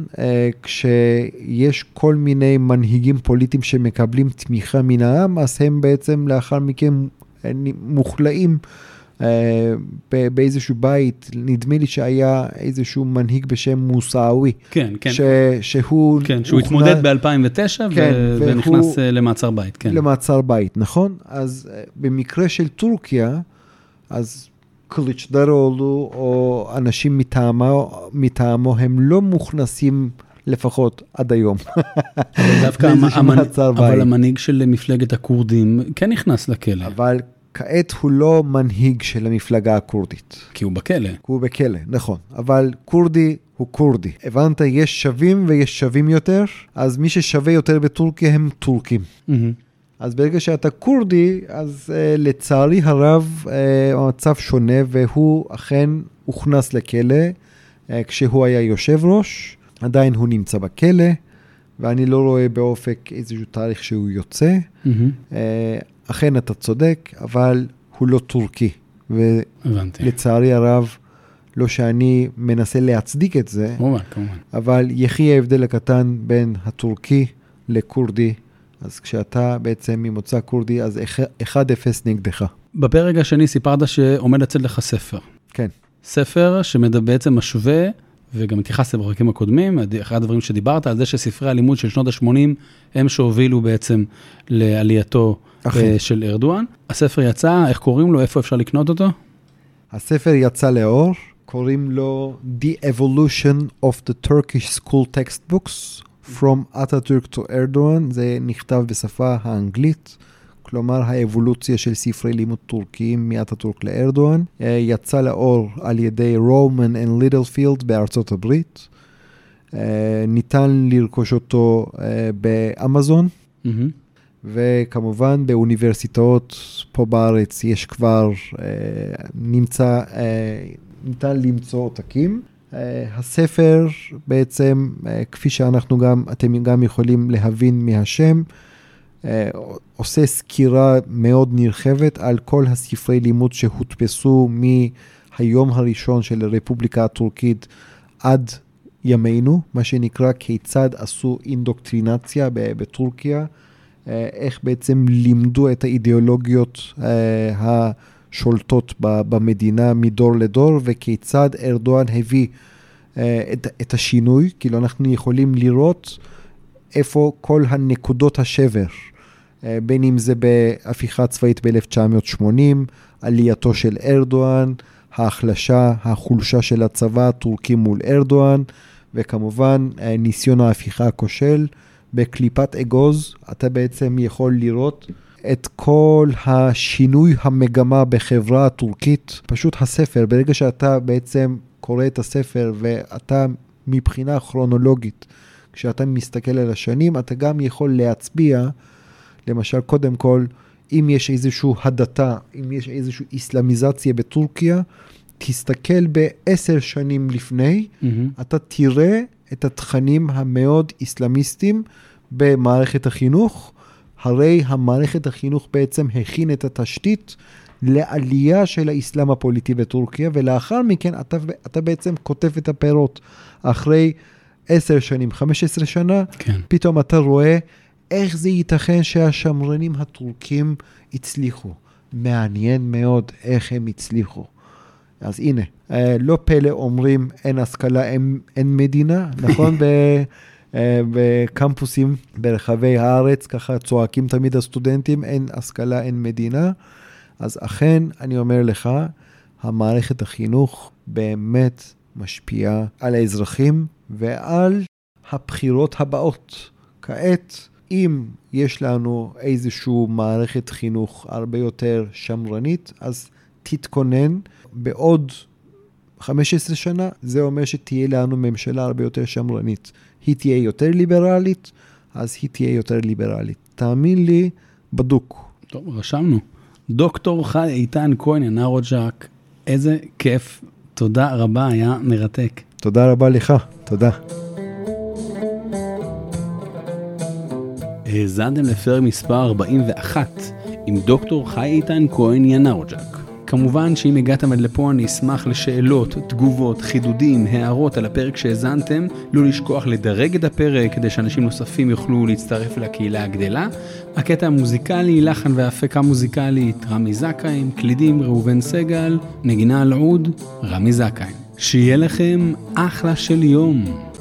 כשיש כל מיני מנהיגים פוליטיים שמקבלים תמיכה מן העם, אז הם בעצם לאחר מכן מוכלאים באיזשהו בית. נדמה לי שהיה איזשהו מנהיג בשם מוסאווי. כן, כן. שהוא התמודד ב-2009 ונכנס למעצר בית. כן. למעצר בית, נכון? אז במקרה של טורקיה, אז קליצ'דארוגלו או אנשים מטעמו הם לא מוכנסים לפחות עד היום. אבל המנהיג של מפלגת הקורדים כן נכנס לכלא. אבל כעת הוא לא מנהיג של המפלגה הקורדית. כי הוא בכלא. הוא בכלא, נכון. אבל קורדי הוא קורדי. הבנת, יש שווים ויש שווים יותר, אז מי ששווה יותר בטורקיה הם טורקים. אז ברגע שאתה קורדי, אז לצערי הרב המצב שונה, והוא אכן הוכנס לכלא, כשהוא היה יושב ראש, עדיין הוא נמצא בכלא, ואני לא רואה באופק איזשהו תאריך שהוא יוצא. אכן אתה צודק, אבל הוא לא טורקי. ולצערי הרב, לא שאני מנסה להצדיק את זה, אבל יחי ההבדל הקטן בין הטורקי לקורדי, אז כשאתה בעצם ממוצא קורדי, אז 1-0 נגדך. בפרק השני סיפרת שעומד לצאת לך ספר. כן. ספר שבעצם משווה, וגם התייחסת בפרקים הקודמים, אחד הדברים שדיברת, על זה שספרי הלימוד של שנות ה-80, הם שהובילו בעצם לעלייתו של ארדואן. הספר יצא, איך קוראים לו? איפה אפשר לקנות אותו? הספר יצא לאור, קוראים לו The Evolution of the Turkish School Textbooks, From Ataturk to Erdogan, זה נכתב בשפה האנגלית, כלומר האבולוציה של ספרי לימוד טורקיים מאטאטורק לארדואן. יצא לאור על ידי רומן and ליטלפילד בארצות הברית. ניתן לרכוש אותו באמזון, וכמובן באוניברסיטאות פה בארץ יש כבר, ניתן למצוא עותקים. הספר בעצם, כפי שאנחנו אתם גם יכולים להבין מהשם, עושה סקירה מאוד נרחבת על כל הספרי לימוד שהודפסו מהיום הראשון של הרפובליקה הטורקית עד ימינו, מה שנקרא כיצד עשו אינדוקטרינציה בטורקיה, איך בעצם לימדו את האידיאולוגיות השולטות במדינה מדור לדור, וכיצד ארדואן הביא את השינוי. כאילו אנחנו יכולים לראות איפה כל הנקודות השבר, בין אם זה בהפיכה צבאית ב-1980, עלייתו של ארדואן, החולשה של הצבא הטורקי מול ארדואן, וכמובן ניסיון ההפיכה הכושל, בקליפת אגוז, אתה בעצם יכול לראות את כל השינוי המגמה בחברה הטורקית. פשוט הספר, ברגע שאתה בעצם קורא את הספר ואתה מבחינה כרונולוגית, כשאתה מסתכל על השנים, אתה גם יכול להצביע, למשל קודם כל, אם יש איזושהי הדתה, אם יש איזושהי איסלאמיזציה בטורקיה, תסתכל ב10 שנים לפני, אתה תראה את התכנים המאוד איסלאמיסטיים במערכת החינוך, הרי המערכת החינוך בעצם הכין את התשתית לעלייה של האסלאם הפוליטי בטורקיה, ולאחר מכן אתה בעצם כותב את הפירות. אחרי 10 שנים, 15 שנה, כן. פתאום אתה רואה איך זה ייתכן שהשמרנים הטורקים הצליחו. מעניין מאוד איך הם הצליחו. אז הנה, לא פלא אומרים אין השכלה, אין מדינה, נכון? בקמפוסים ברחבי הארץ, ככה צועקים תמיד הסטודנטים, אין השכלה, אין מדינה. אז אכן, אני אומר לך, המערכת החינוך באמת משפיעה על האזרחים ועל הבחירות הבאות. כעת, אם יש לנו איזושהי מערכת חינוך הרבה יותר שמרנית, אז תתכונן בעוד 15 שנה, זה אומר שתהיה לנו ממשלה הרבה יותר שמרנית. היא תהיה יותר ליברלית, אז היא תהיה יותר ליברלית. תאמין לי, בדוק. טוב, רשמנו. דוקטור חי איתן כהן, ינרוג'ק, איזה כיף. תודה רבה, היה מרתק. תודה רבה לך, תודה. האזנתם לפרק מספר 41 עם דוקטור חי איתן כהן ינרוג'ק. כמובן שאם הגעתם עד לפה אני אשמח לשאלות, תגובות, חידודים, הערות על הפרק שהזנתם, לא לשכוח לדרג את הפרק כדי שאנשים נוספים יוכלו להצטרף לקהילה הגדלה. הקטע המוזיקלי, לחן והפקה מוזיקלית, רמי זכאים, קלידים, ראובן סגל, נגינה על עוד, רמי זכאים. שיהיה לכם אחלה של יום.